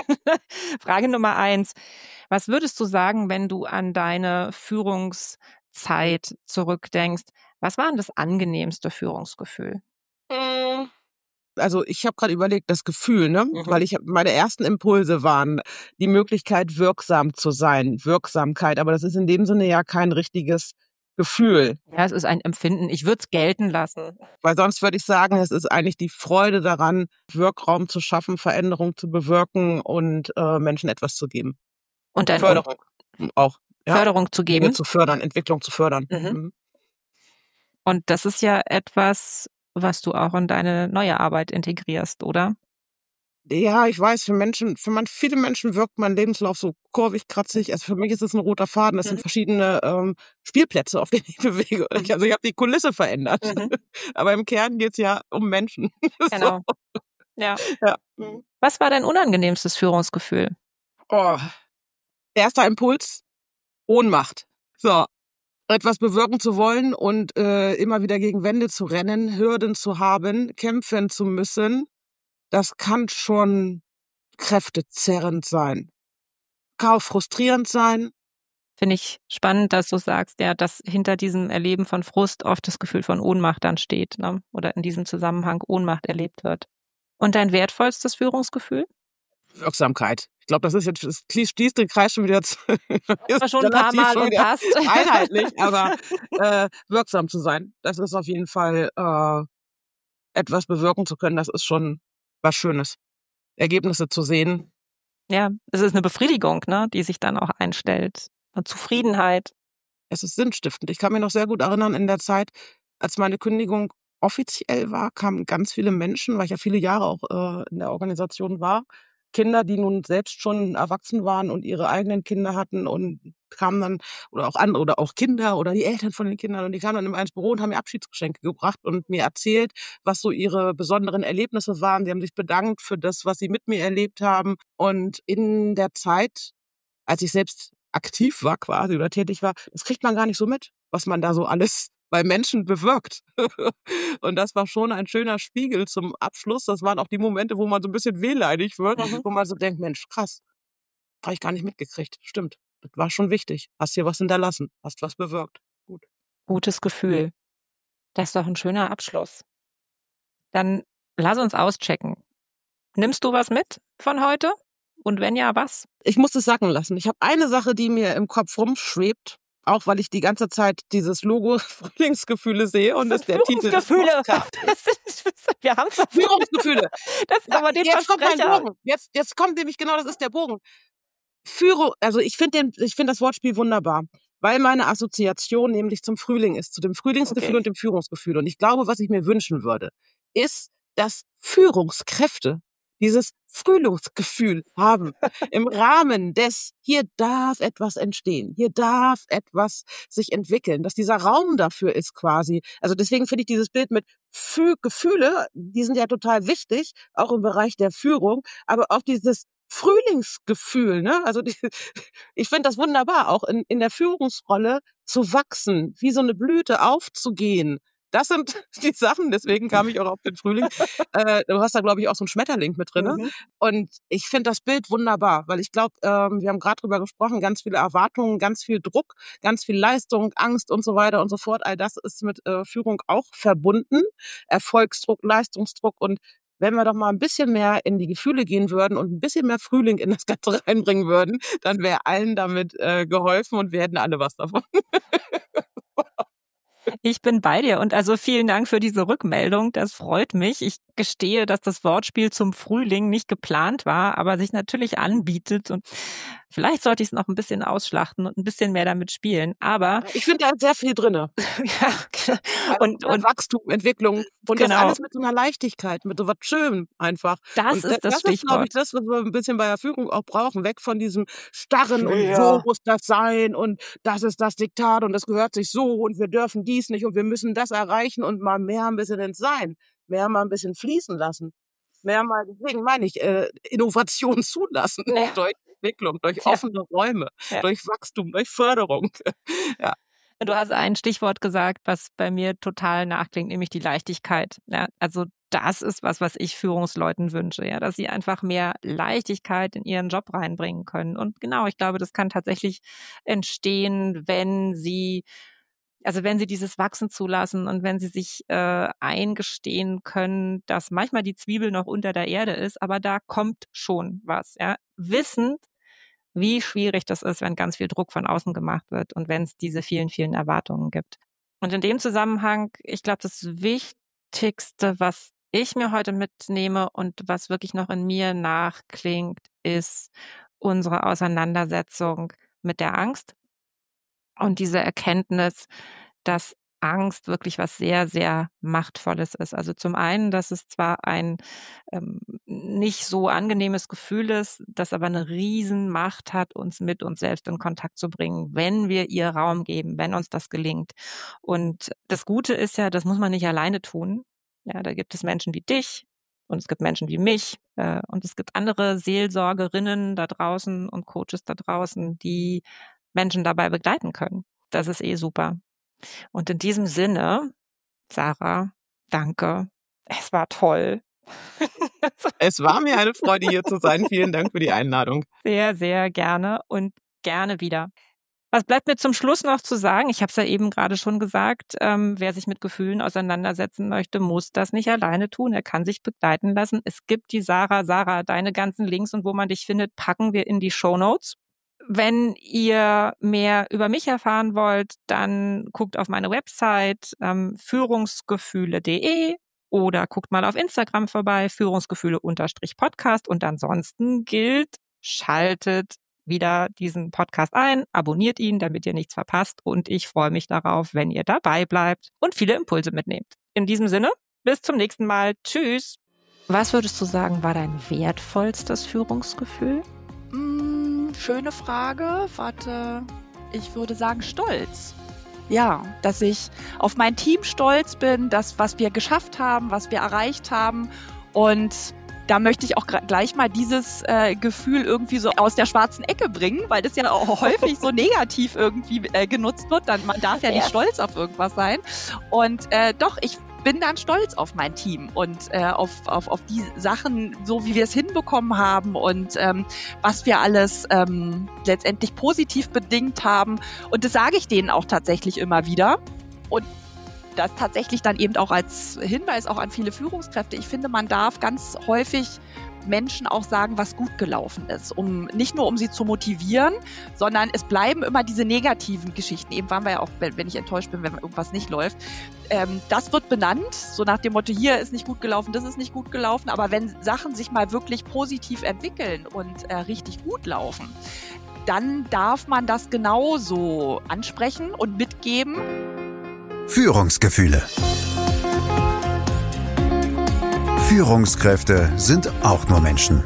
Frage Nummer eins. Was würdest du sagen, wenn du an deine Führungszeit zurückdenkst? Was war denn das angenehmste Führungsgefühl? Also ich habe gerade überlegt, das Gefühl, ne, mhm. weil ich meine ersten Impulse waren die Möglichkeit, wirksam zu sein, Wirksamkeit. Aber das ist in dem Sinne ja kein richtiges Gefühl. Ja, es ist ein Empfinden. Ich würde es gelten lassen. Weil sonst würde ich sagen, es ist eigentlich die Freude daran, Wirkraum zu schaffen, Veränderung zu bewirken und äh, Menschen etwas zu geben. Und dann Förderung auch. Ja? Förderung zu geben. Dinge zu fördern, Entwicklung zu fördern. Mhm. Mhm. Und das ist ja etwas, was du auch in deine neue Arbeit integrierst, oder? Ja, ich weiß, für Menschen, für man, viele Menschen wirkt mein Lebenslauf so kurvig, kratzig. Also für mich ist es ein roter Faden. Es sind Mhm. verschiedene ähm, Spielplätze, auf denen ich bewege. Mhm. Ich, also ich habe die Kulisse verändert. Mhm. Aber im Kern geht's ja um Menschen. Genau. Ja. So, ja. Mhm. Was war dein unangenehmstes Führungsgefühl? Oh. Erster Impuls, Ohnmacht. So, etwas bewirken zu wollen und äh, immer wieder gegen Wände zu rennen, Hürden zu haben, kämpfen zu müssen, das kann schon kräftezerrend sein. Kann auch frustrierend sein. Finde ich spannend, dass du sagst, ja, dass hinter diesem Erleben von Frust oft das Gefühl von Ohnmacht dann steht, ne? Oder in diesem Zusammenhang Ohnmacht erlebt wird. Und dein wertvollstes Führungsgefühl? Wirksamkeit. Ich glaube, das ist jetzt, das schließt den Kreis schon wieder zu, ist War schon ein paar relativ Mal schon wieder gepasst. einheitlich, aber äh, wirksam zu sein, das ist auf jeden Fall äh, etwas bewirken zu können, das ist schon was Schönes. Ergebnisse zu sehen. Ja, es ist eine Befriedigung, ne, die sich dann auch einstellt. Und Zufriedenheit. Es ist sinnstiftend. Ich kann mich noch sehr gut erinnern, in der Zeit, als meine Kündigung offiziell war, kamen ganz viele Menschen, weil ich ja viele Jahre auch äh, in der Organisation war, Kinder, die nun selbst schon erwachsen waren und ihre eigenen Kinder hatten und kamen dann, oder auch andere, oder auch Kinder oder die Eltern von den Kindern, und die kamen dann immer ins Büro und haben mir Abschiedsgeschenke gebracht und mir erzählt, was so ihre besonderen Erlebnisse waren. Die haben sich bedankt für das, was sie mit mir erlebt haben. Und in der Zeit, als ich selbst aktiv war quasi oder tätig war, das kriegt man gar nicht so mit, was man da so alles bei Menschen bewirkt. Und das war schon ein schöner Spiegel zum Abschluss. Das waren auch die Momente, wo man so ein bisschen wehleidig wird, Mhm. wo man so denkt, Mensch, krass, habe ich gar nicht mitgekriegt. Stimmt, das war schon wichtig. Hast hier was hinterlassen, hast was bewirkt. Gut. Gutes Gefühl. Das ist doch ein schöner Abschluss. Dann lass uns auschecken. Nimmst du was mit von heute? Und wenn ja, was? Ich muss es sacken lassen. Ich habe eine Sache, die mir im Kopf rumschwebt, auch weil ich die ganze Zeit dieses Logo Frühlingsgefühle sehe und das ist der Titel des Führungsgefühle. Podcasts. Das ist, wir haben es. Führungsgefühle. Das ist aber den Jetzt kommt mein Versprecher. Bogen. Jetzt, jetzt kommt nämlich genau, das ist der Bogen. Führung, also ich finde den, ich finde das Wortspiel wunderbar, weil meine Assoziation nämlich zum Frühling ist, zu dem Frühlingsgefühl Okay. und dem Führungsgefühl. Und ich glaube, was ich mir wünschen würde, ist, dass Führungskräfte dieses Frühlingsgefühl haben im Rahmen des, hier darf etwas entstehen, hier darf etwas sich entwickeln, dass dieser Raum dafür ist quasi. Also deswegen finde ich dieses Bild mit Fü- Gefühle, die sind ja total wichtig, auch im Bereich der Führung, aber auch dieses Frühlingsgefühl, ne? Also die, ich finde das wunderbar, auch in, in der Führungsrolle zu wachsen, wie so eine Blüte aufzugehen. Das sind die Sachen, deswegen kam ich auch auf den Frühling. Äh, du hast da, glaube ich, auch so einen Schmetterling mit drin. Mhm. Und ich finde das Bild wunderbar, weil ich glaube, ähm, wir haben gerade drüber gesprochen, ganz viele Erwartungen, ganz viel Druck, ganz viel Leistung, Angst und so weiter und so fort. All das ist mit äh, Führung auch verbunden. Erfolgsdruck, Leistungsdruck. Und wenn wir doch mal ein bisschen mehr in die Gefühle gehen würden und ein bisschen mehr Frühling in das Ganze reinbringen würden, dann wäre allen damit äh, geholfen und wir hätten alle was davon. Ich bin bei dir und also vielen Dank für diese Rückmeldung. Das freut mich. Ich gestehe, dass das Wortspiel zum Frühling nicht geplant war, aber sich natürlich anbietet und vielleicht sollte ich es noch ein bisschen ausschlachten und ein bisschen mehr damit spielen. Aber Ich finde da ist sehr viel drinne. ja, und, und und Wachstum, Entwicklung und Genau. das alles mit so einer Leichtigkeit, mit so was Schönem einfach. das und ist das, das ist, glaube ich, Stichwort. das, was wir ein bisschen bei der Führung auch brauchen. Weg von diesem Starren und Ja. so muss das sein und das ist das Diktat und das gehört sich so und wir dürfen dies nicht und wir müssen das erreichen und mal mehr ein bisschen ins Sein, mehr mal ein bisschen fließen lassen. Mehr mal, deswegen meine ich, äh, Innovation zulassen. Ja. Durch Entwicklung, durch Ja. offene Räume, Ja. durch Wachstum, durch Förderung. Ja. Du hast ein Stichwort gesagt, was bei mir total nachklingt, nämlich die Leichtigkeit. Ja, also das ist was, was ich Führungsleuten wünsche, ja, dass sie einfach mehr Leichtigkeit in ihren Job reinbringen können. Und genau, ich glaube, das kann tatsächlich entstehen, wenn sie, also wenn sie dieses Wachsen zulassen und wenn sie sich äh, eingestehen können, dass manchmal die Zwiebel noch unter der Erde ist, aber da kommt schon was, ja, wissend, wie schwierig das ist, wenn ganz viel Druck von außen gemacht wird und wenn es diese vielen, vielen Erwartungen gibt. Und in dem Zusammenhang, ich glaube, das Wichtigste, was ich mir heute mitnehme und was wirklich noch in mir nachklingt, ist unsere Auseinandersetzung mit der Angst und diese Erkenntnis, dass Angst wirklich was sehr, sehr Machtvolles ist. Also zum einen, dass es zwar ein ähm, nicht so angenehmes Gefühl ist, das aber eine Riesenmacht hat, uns mit uns selbst in Kontakt zu bringen, wenn wir ihr Raum geben, wenn uns das gelingt. Und das Gute ist ja, das muss man nicht alleine tun. Ja, da gibt es Menschen wie dich und es gibt Menschen wie mich äh, und es gibt andere Seelsorgerinnen da draußen und Coaches da draußen, die Menschen dabei begleiten können. Das ist eh super. Und in diesem Sinne, Sarah, danke. Es war toll. Es war mir eine Freude, hier zu sein. Vielen Dank für die Einladung. Sehr, sehr gerne und gerne wieder. Was bleibt mir zum Schluss noch zu sagen? Ich habe es ja eben gerade schon gesagt, ähm, wer sich mit Gefühlen auseinandersetzen möchte, muss das nicht alleine tun. Er kann sich begleiten lassen. Es gibt die Sarah. Sarah, deine ganzen Links und wo man dich findet, packen wir in die Shownotes. Wenn ihr mehr über mich erfahren wollt, dann guckt auf meine Website ähm, führungsgefühle punkt de oder guckt mal auf Instagram vorbei, Führungsgefühle-Podcast. Und ansonsten gilt, schaltet wieder diesen Podcast ein, abonniert ihn, damit ihr nichts verpasst. Und ich freue mich darauf, wenn ihr dabei bleibt und viele Impulse mitnehmt. In diesem Sinne, bis zum nächsten Mal. Tschüss. Was würdest du sagen, war dein wertvollstes Führungsgefühl? Hm, schöne Frage. Warte, ich würde sagen Stolz. Ja, dass ich auf mein Team stolz bin, das, was wir geschafft haben, was wir erreicht haben. Und da möchte ich auch gleich mal dieses äh, Gefühl irgendwie so aus der schwarzen Ecke bringen, weil das ja auch häufig so negativ irgendwie äh, genutzt wird. Dann, man darf ja nicht stolz auf irgendwas sein. Und äh, doch, ich bin dann stolz auf mein Team und äh, auf, auf, auf die Sachen, so wie wir es hinbekommen haben und ähm, was wir alles ähm, letztendlich positiv bedingt haben. Und das sage ich denen auch tatsächlich immer wieder. Und das tatsächlich dann eben auch als Hinweis auch an viele Führungskräfte. Ich finde, man darf ganz häufig Menschen auch sagen, was gut gelaufen ist, um nicht nur um sie zu motivieren, sondern es bleiben immer diese negativen Geschichten. Eben waren wir ja auch, wenn ich enttäuscht bin, wenn irgendwas nicht läuft. Ähm, das wird benannt, so nach dem Motto, hier ist nicht gut gelaufen, das ist nicht gut gelaufen. Aber wenn Sachen sich mal wirklich positiv entwickeln und äh, richtig gut laufen, dann darf man das genauso ansprechen und mitgeben. Führungsgefühle. Führungskräfte sind auch nur Menschen.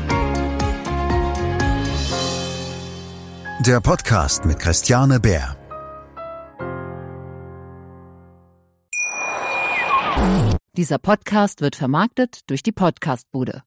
Der Podcast mit Christiane Beer. Dieser Podcast wird vermarktet durch die Podcastbude.